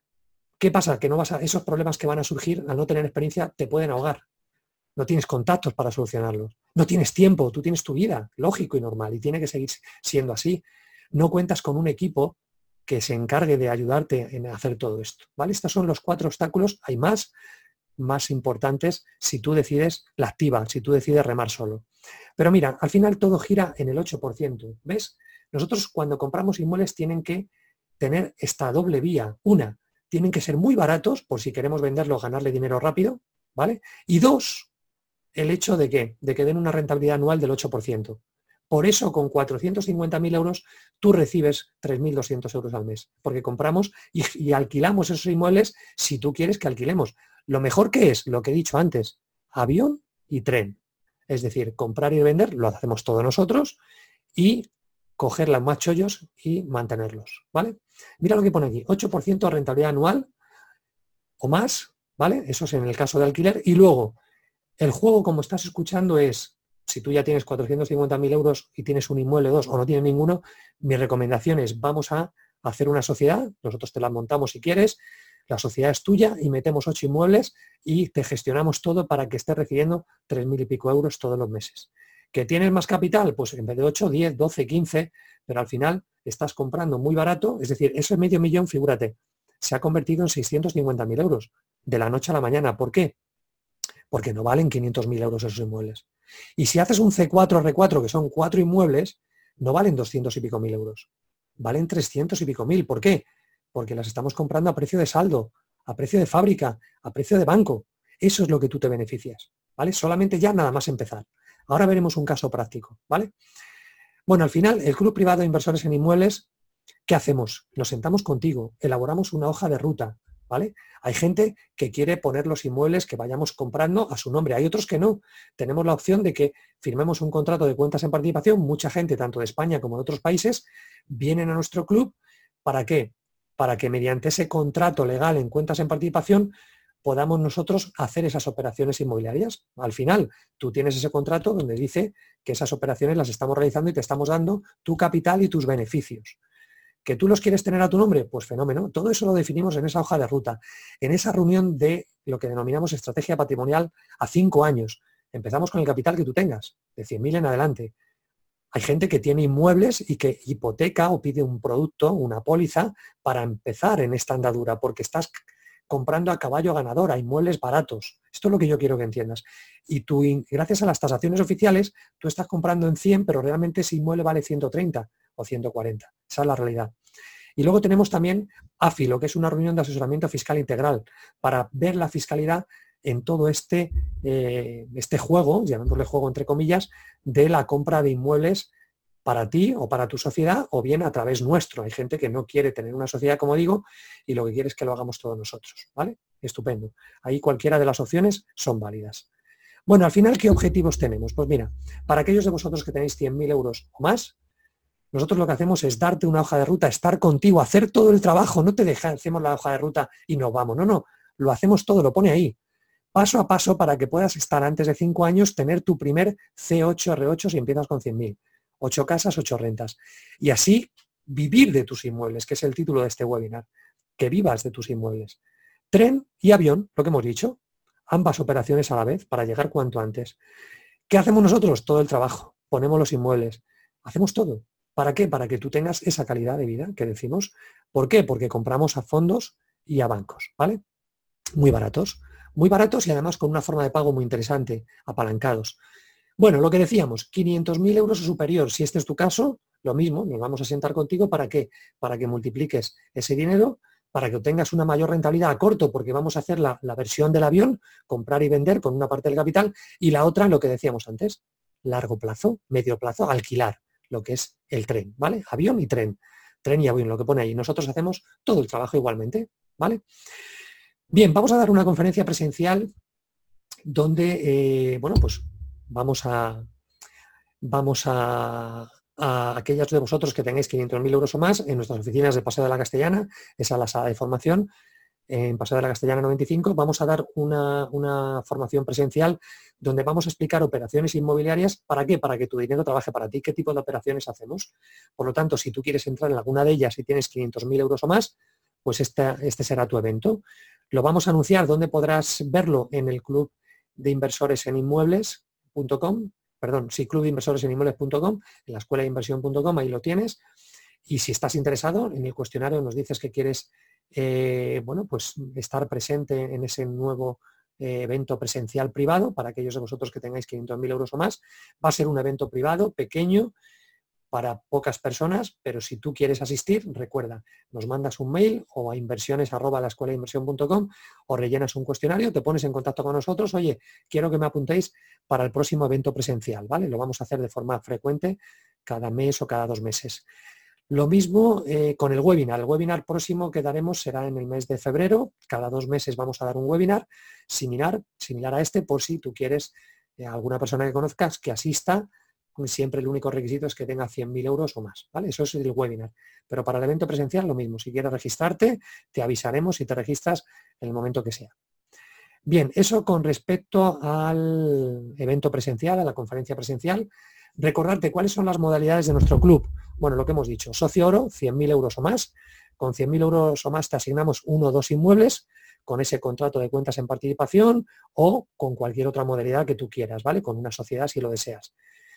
¿Qué pasa? Que no vas a, esos problemas que van a surgir al no tener experiencia te pueden ahogar. No tienes contactos para solucionarlos. No tienes tiempo, tú tienes tu vida, lógico y normal, y tiene que seguir siendo así. No cuentas con un equipo que se encargue de ayudarte en hacer todo esto, ¿vale? Estos son los cuatro obstáculos, hay más, más importantes si tú decides la activa, si tú decides remar solo. Pero mira, al final todo gira en el ocho por ciento, ¿ves? Nosotros cuando compramos inmuebles tienen que tener esta doble vía. Una, tienen que ser muy baratos por si queremos venderlos, ganarle dinero rápido, ¿vale? Y dos, el hecho de que, de que den una rentabilidad anual del ocho por ciento. Por eso, con cuatrocientos cincuenta mil euros, tú recibes tres mil doscientos euros al mes, porque compramos y, y alquilamos esos inmuebles si tú quieres que alquilemos. Lo mejor que es, lo que he dicho antes, avión y tren. Es decir, comprar y vender lo hacemos todos nosotros y coger las más chollos y mantenerlos, ¿vale? Mira lo que pone aquí, ocho por ciento de rentabilidad anual o más, ¿vale? Eso es en el caso de alquiler. Y luego, el juego, como estás escuchando, es, si tú ya tienes cuatrocientos cincuenta mil euros y tienes un inmueble, dos, o no tienes ninguno, mi recomendación es, vamos a hacer una sociedad, nosotros te la montamos si quieres, la sociedad es tuya y metemos ocho inmuebles y te gestionamos todo para que estés recibiendo tres mil y pico euros todos los meses. ¿Que tienes más capital? Pues en vez de ocho, diez, doce, quince, pero al final estás comprando muy barato, es decir, ese medio millón, figúrate, se ha convertido en seiscientos cincuenta mil euros de la noche a la mañana. ¿Por qué? Porque no valen quinientos mil euros esos inmuebles. Y si haces un C cuatro R cuatro, que son cuatro inmuebles, no valen doscientos y pico mil euros. Valen trescientos y pico mil. ¿Por qué? Porque las estamos comprando a precio de saldo, a precio de fábrica, a precio de banco. Eso es lo que tú te beneficias, ¿vale? Solamente ya nada más empezar. Ahora veremos un caso práctico, ¿vale? Bueno, al final, el Club Privado de Inversores en Inmuebles, ¿qué hacemos? Nos sentamos contigo, elaboramos una hoja de ruta, ¿vale? Hay gente que quiere poner los inmuebles que vayamos comprando a su nombre, hay otros que no. Tenemos la opción de que firmemos un contrato de cuentas en participación, mucha gente, tanto de España como de otros países, vienen a nuestro club, ¿para qué? Para que mediante ese contrato legal en cuentas en participación podamos nosotros hacer esas operaciones inmobiliarias. Al final, tú tienes ese contrato donde dice que esas operaciones las estamos realizando y te estamos dando tu capital y tus beneficios. ¿Que tú los quieres tener a tu nombre? Pues fenómeno. Todo eso lo definimos en esa hoja de ruta, en esa reunión de lo que denominamos estrategia patrimonial a cinco años. Empezamos con el capital que tú tengas, de cien mil en adelante. Hay gente que tiene inmuebles y que hipoteca o pide un producto, una póliza, para empezar en esta andadura, porque estás comprando a caballo ganador, a inmuebles baratos. Esto es lo que yo quiero que entiendas. Y tú, gracias a las tasaciones oficiales, tú estás comprando en cien, pero realmente ese inmueble vale ciento treinta o ciento cuarenta. Esa es la realidad. Y luego tenemos también A F I, lo que es una reunión de asesoramiento fiscal integral, para ver la fiscalidad en todo este, eh, este juego, llamémosle juego entre comillas, de la compra de inmuebles para ti o para tu sociedad, o bien a través nuestro. Hay gente que no quiere tener una sociedad, como digo, y lo que quiere es que lo hagamos todos nosotros, ¿vale? Estupendo. Ahí cualquiera de las opciones son válidas. Bueno, al final, ¿qué objetivos tenemos? Pues mira, para aquellos de vosotros que tenéis cien mil euros o más, nosotros lo que hacemos es darte una hoja de ruta, estar contigo, hacer todo el trabajo, no te dejamos, hacemos la hoja de ruta y nos vamos, no, no, lo hacemos todo, lo pone ahí, paso a paso para que puedas estar antes de cinco años, tener tu primer C ocho R ocho si empiezas con cien mil. ocho casas, ocho rentas. Y así vivir de tus inmuebles, que es el título de este webinar, que vivas de tus inmuebles. Tren y avión, lo que hemos dicho, ambas operaciones a la vez para llegar cuanto antes. ¿Qué hacemos nosotros? Todo el trabajo, ponemos los inmuebles, hacemos todo. ¿Para qué? Para que tú tengas esa calidad de vida que decimos. ¿Por qué? Porque compramos a fondos y a bancos, ¿vale? Muy baratos, muy baratos y además con una forma de pago muy interesante, apalancados. Bueno, lo que decíamos, quinientos mil euros o superior, si este es tu caso, lo mismo, nos vamos a sentar contigo, ¿para qué? Para que multipliques ese dinero, para que obtengas una mayor rentabilidad a corto, porque vamos a hacer la, la versión del avión, comprar y vender con una parte del capital, y la otra, lo que decíamos antes, largo plazo, medio plazo, alquilar, lo que es el tren, ¿vale? Avión y tren, tren y avión, lo que pone ahí. Nosotros hacemos todo el trabajo igualmente, ¿vale? Bien, vamos a dar una conferencia presencial donde, eh, bueno, pues vamos a, vamos a, a aquellos de vosotros que tengáis quinientos mil euros o más en nuestras oficinas de Paseo de la Castellana, esa es la sala de formación, en Paseo de la Castellana noventa y cinco, vamos a dar una, una formación presencial donde vamos a explicar operaciones inmobiliarias. ¿Para qué? Para que tu dinero trabaje para ti. ¿Qué tipo de operaciones hacemos? Por lo tanto, si tú quieres entrar en alguna de ellas y tienes quinientos mil euros o más, pues este, este será tu evento. Lo vamos a anunciar. ¿Dónde podrás verlo? En el Club de Inversores en Inmuebles punto com, perdón, sí, club de inversores en inmuebles punto com, en la escuela de inversión punto com, ahí lo tienes. Y si estás interesado, en el cuestionario nos dices que quieres, eh, bueno, pues estar presente en ese nuevo eh, evento presencial privado para aquellos de vosotros que tengáis quinientos mil euros o más. Va a ser un evento privado, pequeño, para pocas personas, pero si tú quieres asistir, recuerda, nos mandas un mail o a inversiones arroba la escuela de inversión punto com o rellenas un cuestionario, te pones en contacto con nosotros, oye, quiero que me apuntéis para el próximo evento presencial, ¿vale? Lo vamos a hacer de forma frecuente, cada mes o cada dos meses. Lo mismo eh, con el webinar. El webinar próximo que daremos será en el mes de febrero. Cada dos meses vamos a dar un webinar similar, similar a este, por si tú quieres eh, alguna persona que conozcas que asista. Siempre el único requisito es que tenga cien mil euros o más, ¿vale? Eso es el webinar. Pero para el evento presencial lo mismo. Si quieres registrarte, te avisaremos y te registras en el momento que sea. Bien, eso con respecto al evento presencial, a la conferencia presencial. Recordarte cuáles son las modalidades de nuestro club. Bueno, lo que hemos dicho, socio oro, cien mil euros o más. Con cien mil euros o más te asignamos uno o dos inmuebles con ese contrato de cuentas en participación o con cualquier otra modalidad que tú quieras, ¿vale? Con una sociedad si lo deseas.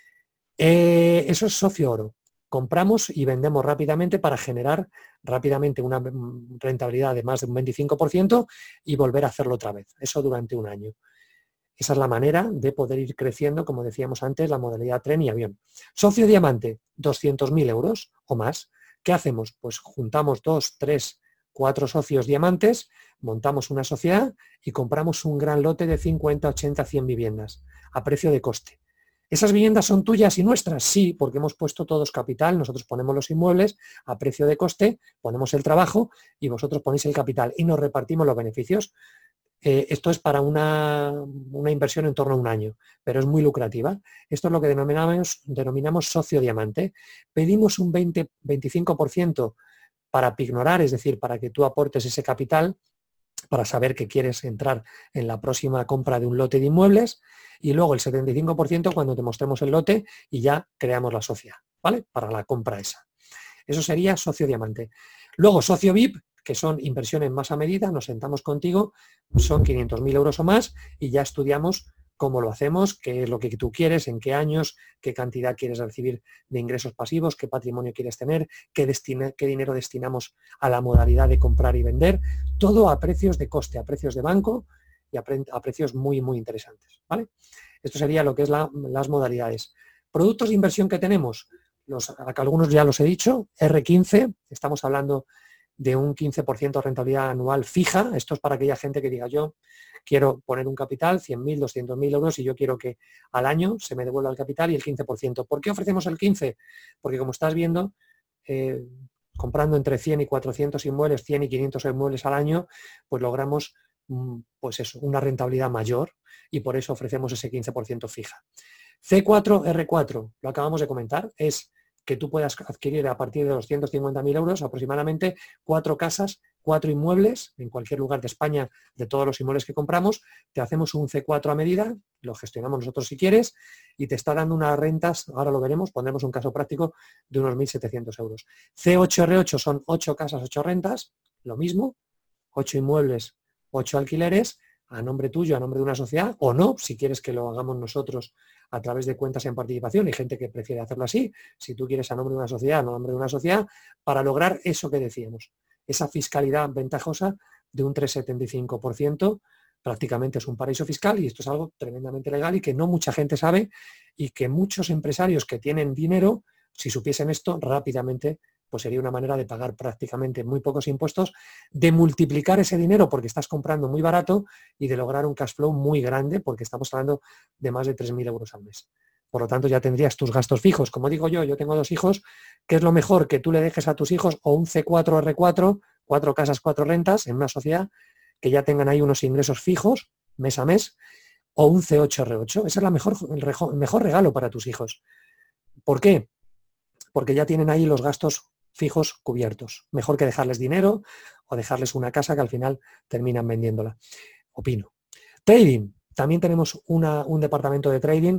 Eh, eso es socio oro. Compramos y vendemos rápidamente para generar rápidamente una rentabilidad de más de un veinticinco por ciento y volver a hacerlo otra vez. Eso durante un año. Esa es la manera de poder ir creciendo, como decíamos antes, la modalidad tren y avión. Socio diamante, doscientos mil euros o más. ¿Qué hacemos? Pues juntamos dos, tres, cuatro socios diamantes, montamos una sociedad y compramos un gran lote de cincuenta, ochenta, cien viviendas a precio de coste. ¿Esas viviendas son tuyas y nuestras? Sí, porque hemos puesto todos capital, nosotros ponemos los inmuebles a precio de coste, ponemos el trabajo y vosotros ponéis el capital y nos repartimos los beneficios. Eh, esto es para una, una inversión en torno a un año, pero es muy lucrativa. Esto es lo que denominamos, denominamos socio diamante. Pedimos un veinte, veinticinco por ciento para pignorar, es decir, para que tú aportes ese capital, para saber que quieres entrar en la próxima compra de un lote de inmuebles, y luego el setenta y cinco por ciento cuando te mostremos el lote y ya creamos la sociedad, ¿vale? Para la compra esa. Eso sería socio diamante. Luego socio V I P, que son inversiones más a medida, nos sentamos contigo, son quinientos mil euros o más y ya estudiamos cómo lo hacemos, qué es lo que tú quieres, en qué años, qué cantidad quieres recibir de ingresos pasivos, qué patrimonio quieres tener, qué, destina, qué dinero destinamos a la modalidad de comprar y vender, todo a precios de coste, a precios de banco y a, pre, a precios muy, muy interesantes, ¿vale? Esto sería lo que es la, las modalidades. Productos de inversión que tenemos, los, algunos ya los he dicho, R quince, estamos hablando de un quince por ciento de rentabilidad anual fija. Esto es para aquella gente que diga, yo quiero poner un capital, cien mil, doscientos mil euros, y yo quiero que al año se me devuelva el capital y el quince por ciento. ¿Por qué ofrecemos el quince por ciento? Porque como estás viendo, eh, comprando entre cien y cuatrocientos inmuebles, cien y quinientos inmuebles al año, pues logramos pues eso, una rentabilidad mayor y por eso ofrecemos ese quince por ciento fija. C cuatro R cuatro, lo acabamos de comentar, es que tú puedas adquirir a partir de doscientos cincuenta mil euros aproximadamente cuatro casas, cuatro inmuebles en cualquier lugar de España de todos los inmuebles que compramos, te hacemos un C cuatro a medida, lo gestionamos nosotros si quieres y te está dando unas rentas, ahora lo veremos, pondremos un caso práctico de unos mil setecientos euros. C ocho R ocho son ocho casas, ocho rentas, lo mismo, ocho inmuebles, ocho alquileres, a nombre tuyo, a nombre de una sociedad, o no, si quieres que lo hagamos nosotros a través de cuentas en participación. Hay gente que prefiere hacerlo así, si tú quieres a nombre de una sociedad, a nombre de una sociedad, para lograr eso que decíamos, esa fiscalidad ventajosa de un tres coma setenta y cinco por ciento, prácticamente es un paraíso fiscal y esto es algo tremendamente legal y que no mucha gente sabe y que muchos empresarios que tienen dinero, si supiesen esto, rápidamente pues sería una manera de pagar prácticamente muy pocos impuestos, de multiplicar ese dinero porque estás comprando muy barato y de lograr un cash flow muy grande porque estamos hablando de más de tres mil euros al mes. Por lo tanto, ya tendrías tus gastos fijos. Como digo yo, yo tengo dos hijos, ¿qué es lo mejor? Que tú le dejes a tus hijos o un C cuatro R cuatro, cuatro casas, cuatro rentas en una sociedad, que ya tengan ahí unos ingresos fijos mes a mes, o un C ocho R ocho. Ese es la mejor, el mejor regalo para tus hijos. ¿Por qué? Porque ya tienen ahí los gastos fijos cubiertos. Mejor que dejarles dinero o dejarles una casa que al final terminan vendiéndola. Opino. Trading. También tenemos una, un departamento de trading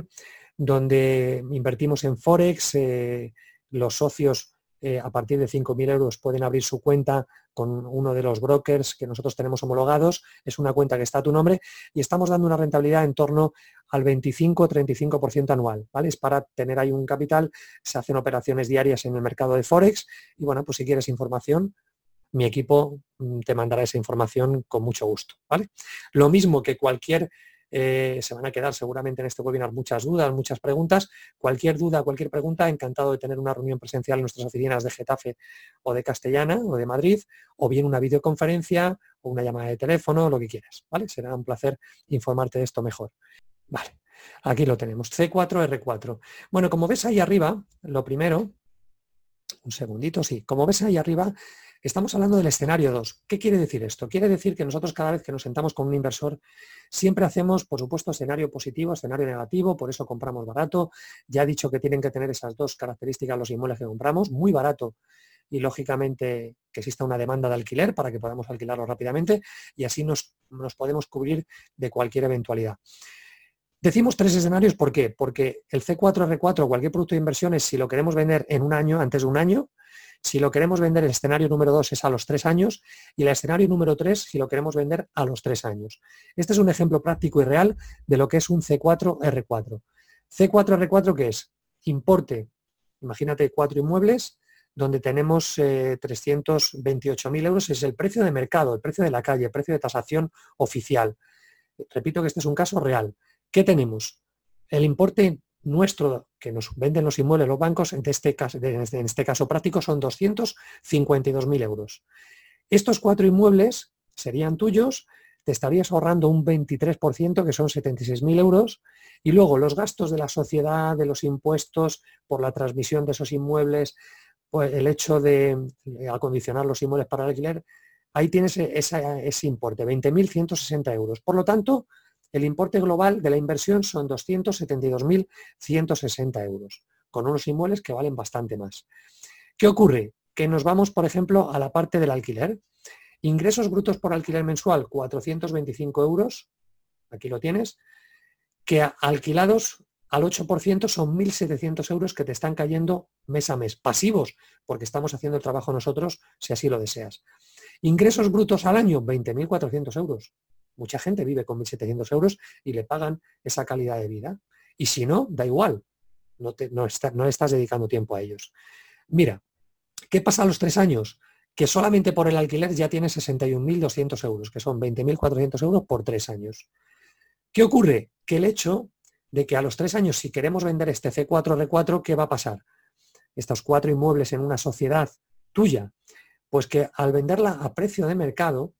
donde invertimos en Forex. Eh, los socios eh, a partir de cinco mil euros pueden abrir su cuenta con uno de los brokers que nosotros tenemos homologados. Es una cuenta que está a tu nombre y estamos dando una rentabilidad en torno al veinticinco a treinta y cinco por ciento anual, ¿vale? Es para tener ahí un capital, se hacen operaciones diarias en el mercado de Forex y bueno, pues si quieres información, mi equipo te mandará esa información con mucho gusto, ¿vale? Lo mismo que cualquier, eh, se van a quedar seguramente en este webinar muchas dudas, muchas preguntas, cualquier duda, cualquier pregunta, encantado de tener una reunión presencial en nuestras oficinas de Getafe o de Castellana o de Madrid, o bien una videoconferencia o una llamada de teléfono, lo que quieras, ¿vale? Será un placer informarte de esto mejor. Vale, aquí lo tenemos, C cuatro R cuatro. Bueno, como ves ahí arriba, lo primero, un segundito, sí, como ves ahí arriba, estamos hablando del escenario dos. ¿Qué quiere decir esto? Quiere decir que nosotros cada vez que nos sentamos con un inversor siempre hacemos, por supuesto, escenario positivo, escenario negativo, por eso compramos barato. Ya he dicho que tienen que tener esas dos características los inmuebles que compramos, muy barato y, lógicamente, que exista una demanda de alquiler para que podamos alquilarlo rápidamente y así nos, nos podemos cubrir de cualquier eventualidad. Decimos tres escenarios, ¿por qué? Porque el C cuatro R cuatro, cualquier producto de inversión, es si lo queremos vender en un año, antes de un año. Si lo queremos vender, el escenario número dos es a los tres años y el escenario número tres, si lo queremos vender a los tres años. Este es un ejemplo práctico y real de lo que es un C cuatro R cuatro. C cuatro R cuatro, ¿qué es? Importe, imagínate cuatro inmuebles donde tenemos eh, trescientos veintiocho mil euros, es el precio de mercado, el precio de la calle, el precio de tasación oficial. Repito que este es un caso real. ¿Qué tenemos? El importe nuestro que nos venden los inmuebles los bancos, en este caso, en este caso práctico, son doscientos cincuenta y dos mil euros. Estos cuatro inmuebles serían tuyos, te estarías ahorrando un veintitrés por ciento, que son setenta y seis mil euros, y luego los gastos de la sociedad, de los impuestos por la transmisión de esos inmuebles, pues el hecho de acondicionar los inmuebles para el alquiler, ahí tienes esa, ese importe, veinte mil ciento sesenta euros. Por lo tanto, el importe global de la inversión son doscientos setenta y dos mil ciento sesenta euros, con unos inmuebles que valen bastante más. ¿Qué ocurre? Que nos vamos, por ejemplo, a la parte del alquiler. Ingresos brutos por alquiler mensual, cuatrocientos veinticinco euros, aquí lo tienes, que alquilados al ocho por ciento son mil setecientos euros que te están cayendo mes a mes, pasivos, porque estamos haciendo el trabajo nosotros, si así lo deseas. Ingresos brutos al año, veinte mil cuatrocientos euros. Mucha gente vive con mil setecientos euros y le pagan esa calidad de vida. Y si no, da igual, no, te, no, está, no le estás dedicando tiempo a ellos. Mira, ¿qué pasa a los tres años? Que solamente por el alquiler ya tienes sesenta y un mil doscientos euros, que son veinte mil cuatrocientos euros por tres años. ¿Qué ocurre? Que el hecho de que a los tres años, si queremos vender este C cuatro R cuatro, ¿qué va a pasar? Estos cuatro inmuebles en una sociedad tuya, pues que al venderla a precio de mercado,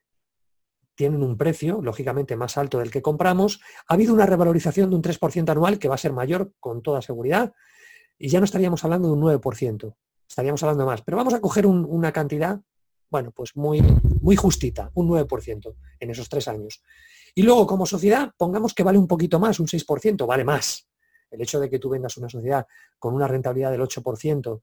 tienen un precio, lógicamente, más alto del que compramos. Ha habido una revalorización de un tres por ciento anual, que va a ser mayor con toda seguridad, y ya no estaríamos hablando de un nueve por ciento, estaríamos hablando más. Pero vamos a coger un, una cantidad, bueno, pues muy, muy justita, un nueve por ciento en esos tres años. Y luego, como sociedad, pongamos que vale un poquito más, un seis por ciento, vale más. El hecho de que tú vendas una sociedad con una rentabilidad del ocho por ciento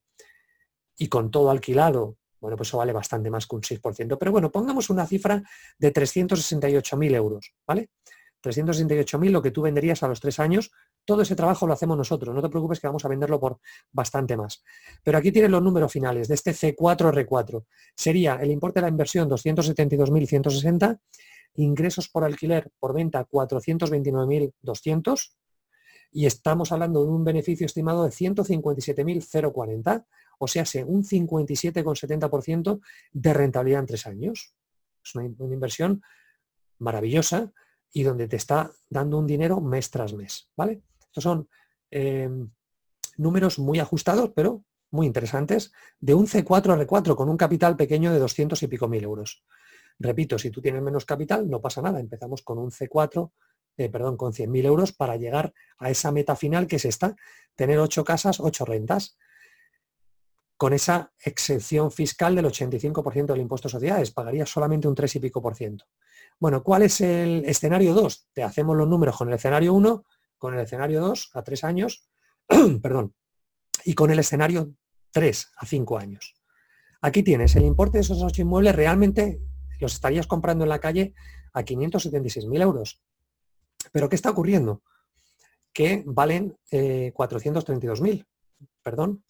y con todo alquilado, bueno, pues eso vale bastante más que un seis por ciento. Pero bueno, pongamos una cifra de trescientos sesenta y ocho mil euros, ¿vale? trescientos sesenta y ocho mil, lo que tú venderías a los tres años, todo ese trabajo lo hacemos nosotros. No te preocupes que vamos a venderlo por bastante más. Pero aquí tienes los números finales de este C cuatro R cuatro. Sería el importe de la inversión doscientos setenta y dos mil ciento sesenta, ingresos por alquiler por venta cuatrocientos veintinueve mil doscientos y estamos hablando de un beneficio estimado de ciento cincuenta y siete mil cuarenta, o sea, un cincuenta y siete coma setenta por ciento de rentabilidad en tres años. Es una, una inversión maravillosa y donde te está dando un dinero mes tras mes, ¿vale? Estos son eh, números muy ajustados, pero muy interesantes, de un C cuatro R cuatro con un capital pequeño de doscientos y pico mil euros. Repito, si tú tienes menos capital, no pasa nada. Empezamos con un C cuatro, eh, perdón, con cien mil euros para llegar a esa meta final que es esta, tener ocho casas, ocho rentas, con esa exención fiscal del ochenta y cinco por ciento del impuesto de sociedades. Pagarías solamente un tres y pico por ciento. Bueno, ¿cuál es el escenario dos? Te hacemos los números con el escenario uno, con el escenario dos a tres años, perdón, y con el escenario tres a cinco años. Aquí tienes el importe de esos ocho inmuebles, realmente los estarías comprando en la calle a quinientos setenta y seis mil euros. ¿Pero qué está ocurriendo? Que valen eh, cuatrocientos treinta y dos mil, perdón.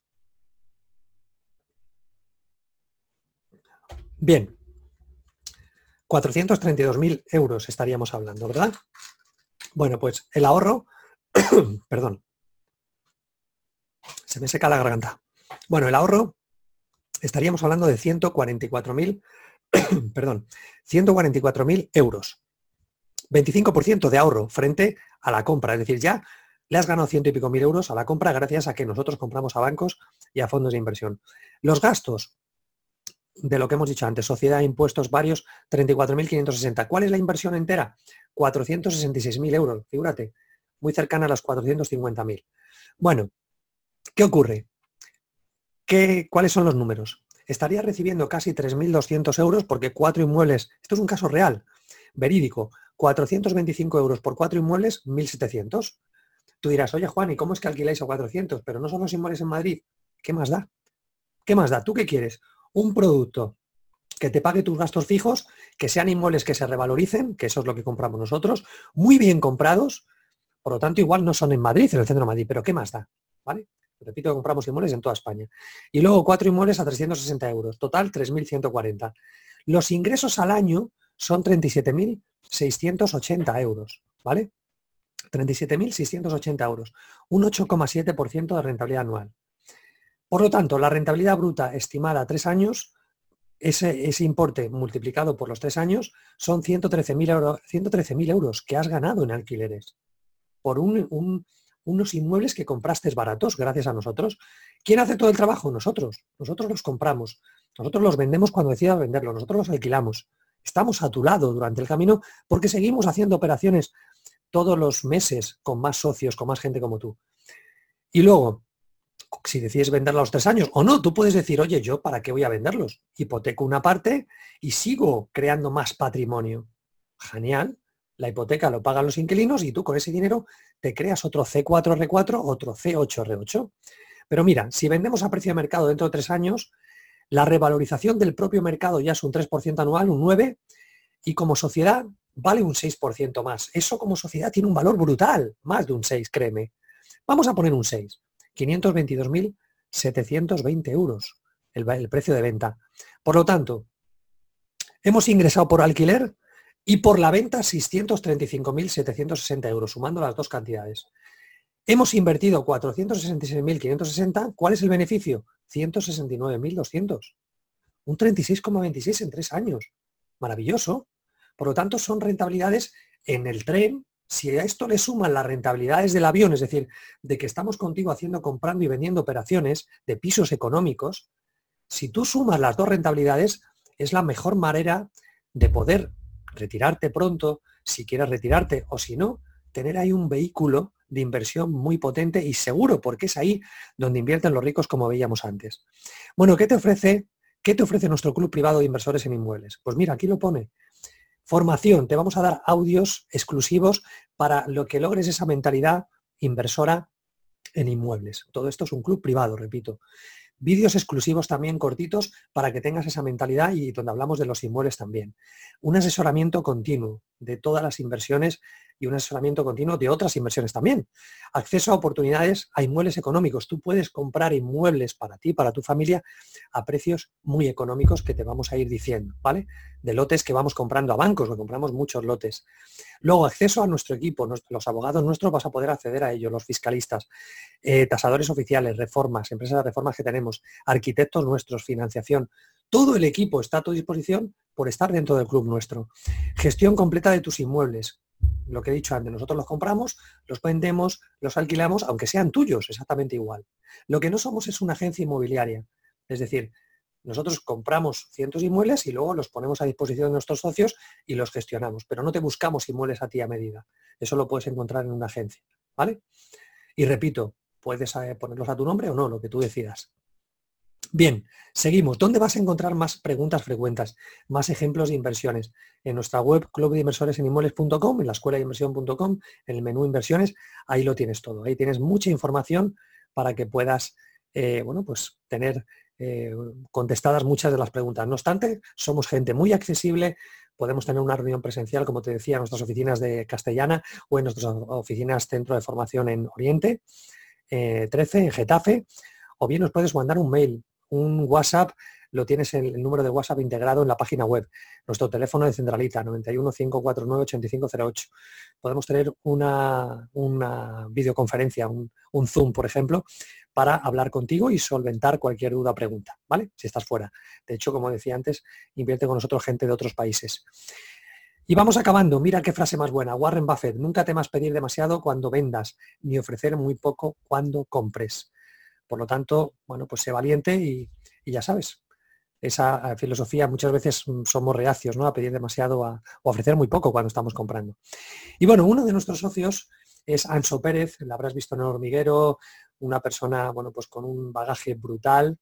Bien, cuatrocientos treinta y dos mil euros estaríamos hablando, ¿verdad? Bueno, pues el ahorro, perdón, se me seca la garganta. Bueno, el ahorro estaríamos hablando de ciento cuarenta y cuatro mil, perdón, ciento cuarenta y cuatro mil euros. veinticinco por ciento de ahorro frente a la compra. Es decir, ya le has ganado ciento y pico mil euros a la compra gracias a que nosotros compramos a bancos y a fondos de inversión. Los gastos de lo que hemos dicho antes, sociedad, impuestos varios, treinta y cuatro mil quinientos sesenta. ¿Cuál es la inversión entera? cuatrocientos sesenta y seis mil euros, figúrate, muy cercana a los cuatrocientos cincuenta mil. Bueno, ¿qué ocurre? ¿Qué, ¿Cuáles son los números? Estaría recibiendo casi tres mil doscientos euros porque cuatro inmuebles, esto es un caso real, verídico, cuatrocientos veinticinco euros por cuatro inmuebles, mil setecientos. Tú dirás, oye Juan, ¿y cómo es que alquiláis a cuatrocientos? Pero no son los inmuebles en Madrid. ¿Qué más da? ¿Qué más da? ¿Tú qué quieres? Un producto que te pague tus gastos fijos, que sean inmuebles que se revaloricen, que eso es lo que compramos nosotros, muy bien comprados, por lo tanto igual no son en Madrid, en el centro de Madrid, pero ¿qué más da? ¿Vale? Repito que compramos inmuebles en toda España. Y luego cuatro inmuebles a trescientos sesenta euros, total tres mil ciento cuarenta. Los ingresos al año son treinta y siete mil seiscientos ochenta euros, ¿vale? treinta y siete mil seiscientos ochenta euros, un ocho coma siete por ciento de rentabilidad anual. Por lo tanto, la rentabilidad bruta estimada a tres años, ese, ese importe multiplicado por los tres años, son ciento trece mil euros, ciento trece mil euros que has ganado en alquileres por un, un, unos inmuebles que compraste baratos gracias a nosotros. ¿Quién hace todo el trabajo? Nosotros. Nosotros los compramos. Nosotros los vendemos cuando decidas venderlos. Nosotros los alquilamos. Estamos a tu lado durante el camino porque seguimos haciendo operaciones todos los meses con más socios, con más gente como tú. Y luego, si decides venderla a los tres años o no, tú puedes decir, oye, ¿yo para qué voy a venderlos? Hipoteco una parte y sigo creando más patrimonio. Genial. La hipoteca lo pagan los inquilinos y tú con ese dinero te creas otro ce cuatro erre cuatro, otro ce ocho erre ocho. Pero mira, si vendemos a precio de mercado dentro de tres años, la revalorización del propio mercado ya es un tres por ciento anual, un nueve por ciento, y como sociedad vale un seis por ciento más. Eso como sociedad tiene un valor brutal, más de un seis, créeme. Vamos a poner un seis. quinientos veintidós mil setecientos veinte euros el, el precio de venta. Por lo tanto, hemos ingresado por alquiler y por la venta seiscientos treinta y cinco mil setecientos sesenta euros, sumando las dos cantidades. Hemos invertido cuatrocientos sesenta y seis mil quinientos sesenta. ¿Cuál es el beneficio? ciento sesenta y nueve mil doscientos. Un treinta y seis coma veintiséis en tres años. Maravilloso. Por lo tanto, son rentabilidades en el tren. Si a esto le suman las rentabilidades del avión, es decir, de que estamos contigo haciendo, comprando y vendiendo operaciones de pisos económicos, si tú sumas las dos rentabilidades, es la mejor manera de poder retirarte pronto, si quieres retirarte, o si no, tener ahí un vehículo de inversión muy potente y seguro, porque es ahí donde invierten los ricos, como veíamos antes. Bueno, ¿qué te ofrece, qué te ofrece nuestro club privado de inversores en inmuebles? Pues mira, aquí lo pone. Formación, te vamos a dar audios exclusivos para lo que logres esa mentalidad inversora en inmuebles. Todo esto es un club privado, repito. Vídeos exclusivos también cortitos para que tengas esa mentalidad y donde hablamos de los inmuebles también. Un asesoramiento continuo de todas las inversiones y un asesoramiento continuo de otras inversiones también. Acceso a oportunidades a inmuebles económicos. Tú puedes comprar inmuebles para ti, para tu familia, a precios muy económicos que te vamos a ir diciendo, ¿vale? De lotes que vamos comprando a bancos, lo compramos muchos lotes. Luego, acceso a nuestro equipo, los abogados nuestros vas a poder acceder a ellos, los fiscalistas, eh, tasadores oficiales, reformas, empresas de reformas que tenemos, arquitectos nuestros, financiación. Todo el equipo está a tu disposición por estar dentro del club nuestro. Gestión completa de tus inmuebles. Lo que he dicho antes, nosotros los compramos, los vendemos, los alquilamos, aunque sean tuyos, exactamente igual. Lo que no somos es una agencia inmobiliaria. Es decir, nosotros compramos cientos de inmuebles y luego los ponemos a disposición de nuestros socios y los gestionamos, pero no te buscamos inmuebles a ti a medida. Eso lo puedes encontrar en una agencia, ¿vale? Y repito, puedes ponerlos a tu nombre o no, lo que tú decidas. Bien, seguimos. ¿Dónde vas a encontrar más preguntas frecuentes, más ejemplos de inversiones? En nuestra web club de inversores en inmuebles punto com, en la escuela de inversión punto com, en el menú inversiones, ahí lo tienes todo. Ahí tienes mucha información para que puedas eh, bueno, pues tener eh, contestadas muchas de las preguntas. No obstante, somos gente muy accesible, podemos tener una reunión presencial, como te decía, en nuestras oficinas de Castellana o en nuestras oficinas Centro de Formación en Oriente, eh, trece, en Getafe, o bien nos puedes mandar un mail, un WhatsApp, lo tienes en el número de WhatsApp integrado en la página web. Nuestro teléfono de centralita, noventa y uno, cinco cuatro nueve, ochenta y cinco cero ocho. Podemos tener una, una videoconferencia, un, un Zoom, por ejemplo, para hablar contigo y solventar cualquier duda o pregunta, ¿vale? Si estás fuera. De hecho, como decía antes, invierte con nosotros gente de otros países. Y vamos acabando. Mira qué frase más buena. Warren Buffett, nunca temas pedir demasiado cuando vendas, ni ofrecer muy poco cuando compres. Por lo tanto, bueno, pues sé valiente y, y ya sabes, esa filosofía muchas veces somos reacios, ¿no?, a pedir demasiado a, o a ofrecer muy poco cuando estamos comprando. Y bueno, uno de nuestros socios es Anso Pérez, la habrás visto en El Hormiguero, una persona, bueno, pues con un bagaje brutal.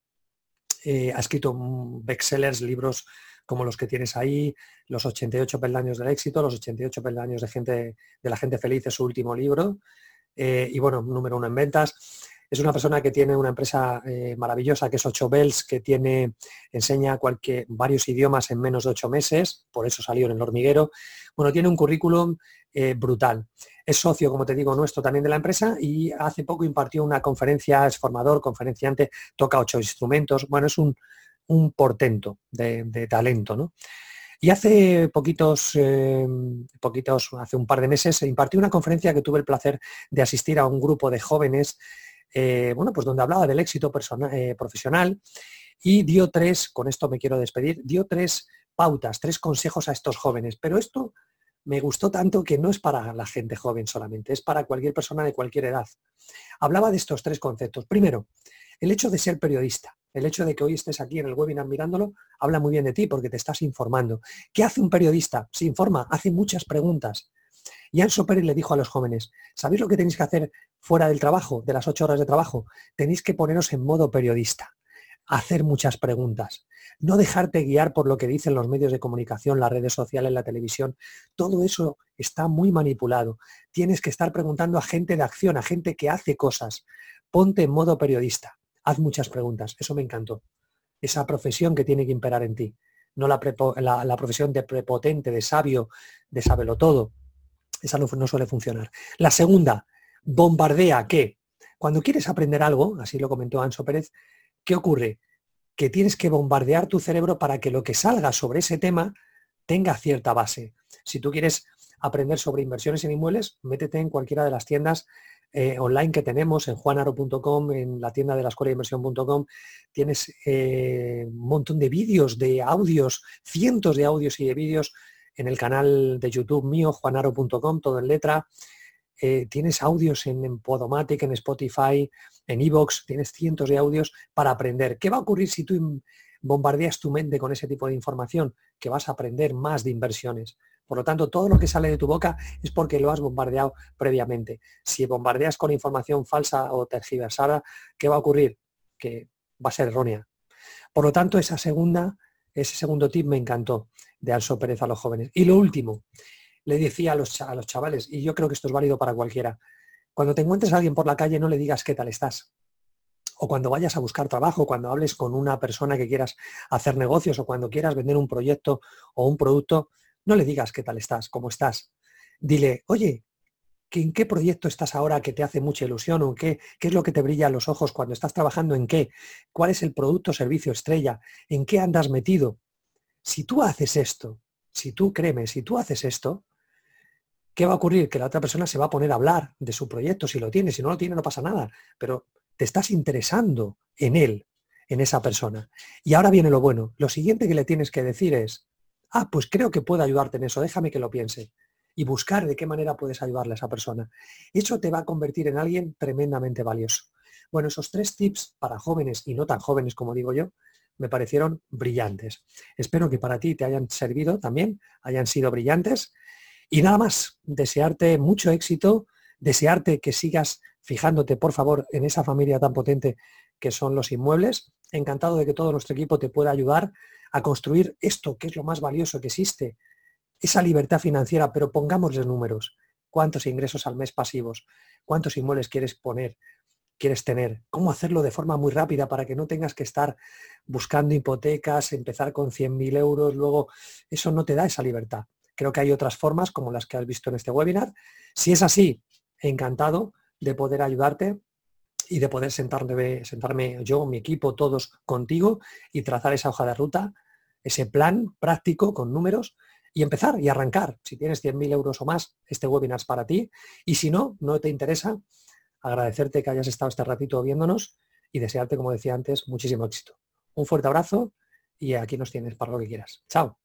Eh, ha escrito bestsellers, libros como los que tienes ahí, Los ochenta y ocho peldaños del éxito, Los ochenta y ocho peldaños de, gente, de la gente feliz, es su último libro. Eh, y bueno, número uno en ventas. Es una persona que tiene una empresa eh, maravillosa, que es ocho bells, que tiene, enseña cualquier, varios idiomas en menos de ocho meses, por eso salió en El Hormiguero. Bueno, tiene un currículum eh, brutal. Es socio, como te digo, nuestro también de la empresa y hace poco impartió una conferencia, es formador, conferenciante, toca ocho instrumentos. Bueno, es un, un portento de, de talento, ¿no? Y hace poquitos, eh, poquitos, hace un par de meses, impartió una conferencia que tuve el placer de asistir a un grupo de jóvenes, eh, bueno, pues donde hablaba del éxito personal, eh, profesional y dio tres, con esto me quiero despedir, dio tres pautas, tres consejos a estos jóvenes. Pero esto me gustó tanto que no es para la gente joven solamente, es para cualquier persona de cualquier edad. Hablaba de estos tres conceptos. Primero, el hecho de ser periodista. El hecho de que hoy estés aquí en el webinar mirándolo, habla muy bien de ti porque te estás informando. ¿Qué hace un periodista? Se informa, hace muchas preguntas. Y Anso Pérez le dijo a los jóvenes, ¿sabéis lo que tenéis que hacer fuera del trabajo, de las ocho horas de trabajo? Tenéis que poneros en modo periodista, hacer muchas preguntas, no dejarte guiar por lo que dicen los medios de comunicación, las redes sociales, la televisión. Todo eso está muy manipulado. Tienes que estar preguntando a gente de acción, a gente que hace cosas. Ponte en modo periodista. Haz muchas preguntas, eso me encantó. Esa profesión que tiene que imperar en ti, no la, prepo, la, la profesión de prepotente, de sabio, de sabelotodo. Esa no, no suele funcionar. La segunda, bombardea. ¿Qué? Cuando quieres aprender algo, así lo comentó Anso Pérez, ¿qué ocurre? Que tienes que bombardear tu cerebro para que lo que salga sobre ese tema tenga cierta base. Si tú quieres aprender sobre inversiones en inmuebles, métete en cualquiera de las tiendas Eh, online que tenemos, en juanaro punto com, en la tienda de la escuela de inversión punto com, tienes eh, un montón de vídeos, de audios, cientos de audios y de vídeos en el canal de YouTube mío, juanaro punto com, todo en letra. Eh, tienes audios en, en Podomatic, en Spotify, en iVoox, tienes cientos de audios para aprender. ¿Qué va a ocurrir si tú bombardeas tu mente con ese tipo de información? Que vas a aprender más de inversiones. Por lo tanto, todo lo que sale de tu boca es porque lo has bombardeado previamente. Si bombardeas con información falsa o tergiversada, ¿qué va a ocurrir? Que va a ser errónea. Por lo tanto, esa segunda, ese segundo tip me encantó de Anso Pérez a los jóvenes. Y lo último, le decía a los, a los chavales, y yo creo que esto es válido para cualquiera, cuando te encuentres a alguien por la calle no le digas qué tal estás. O cuando vayas a buscar trabajo, cuando hables con una persona que quieras hacer negocios o cuando quieras vender un proyecto o un producto, no le digas qué tal estás, cómo estás. Dile, oye, ¿en qué proyecto estás ahora que te hace mucha ilusión? ¿O en qué, qué es lo que te brilla a los ojos cuando estás trabajando en qué? ¿Cuál es el producto o servicio estrella? ¿En qué andas metido? Si tú haces esto, si tú créeme, si tú haces esto, ¿qué va a ocurrir? Que la otra persona se va a poner a hablar de su proyecto, si lo tiene, si no lo tiene no pasa nada, pero te estás interesando en él, en esa persona. Y ahora viene lo bueno. Lo siguiente que le tienes que decir es, ah, pues creo que puedo ayudarte en eso, déjame que lo piense. Y buscar de qué manera puedes ayudarle a esa persona. Eso te va a convertir en alguien tremendamente valioso. Bueno, esos tres tips para jóvenes y no tan jóvenes, como digo yo, me parecieron brillantes. Espero que para ti te hayan servido también, hayan sido brillantes. Y nada más, desearte mucho éxito, desearte que sigas fijándote, por favor, en esa familia tan potente que son los inmuebles. Encantado de que todo nuestro equipo te pueda ayudar a construir esto, que es lo más valioso que existe, esa libertad financiera, pero pongámosle números. ¿Cuántos ingresos al mes pasivos? ¿Cuántos inmuebles quieres poner? ¿Quieres tener? ¿Cómo hacerlo de forma muy rápida para que no tengas que estar buscando hipotecas, empezar con cien mil euros, luego eso no te da esa libertad? Creo que hay otras formas como las que has visto en este webinar. Si es así, encantado de poder ayudarte y de poder sentarme, sentarme yo, mi equipo, todos contigo y trazar esa hoja de ruta, ese plan práctico con números y empezar y arrancar. Si tienes cien mil euros o más, este webinar es para ti. Y si no, no te interesa, agradecerte que hayas estado este ratito viéndonos y desearte, como decía antes, muchísimo éxito. Un fuerte abrazo y aquí nos tienes para lo que quieras. Chao.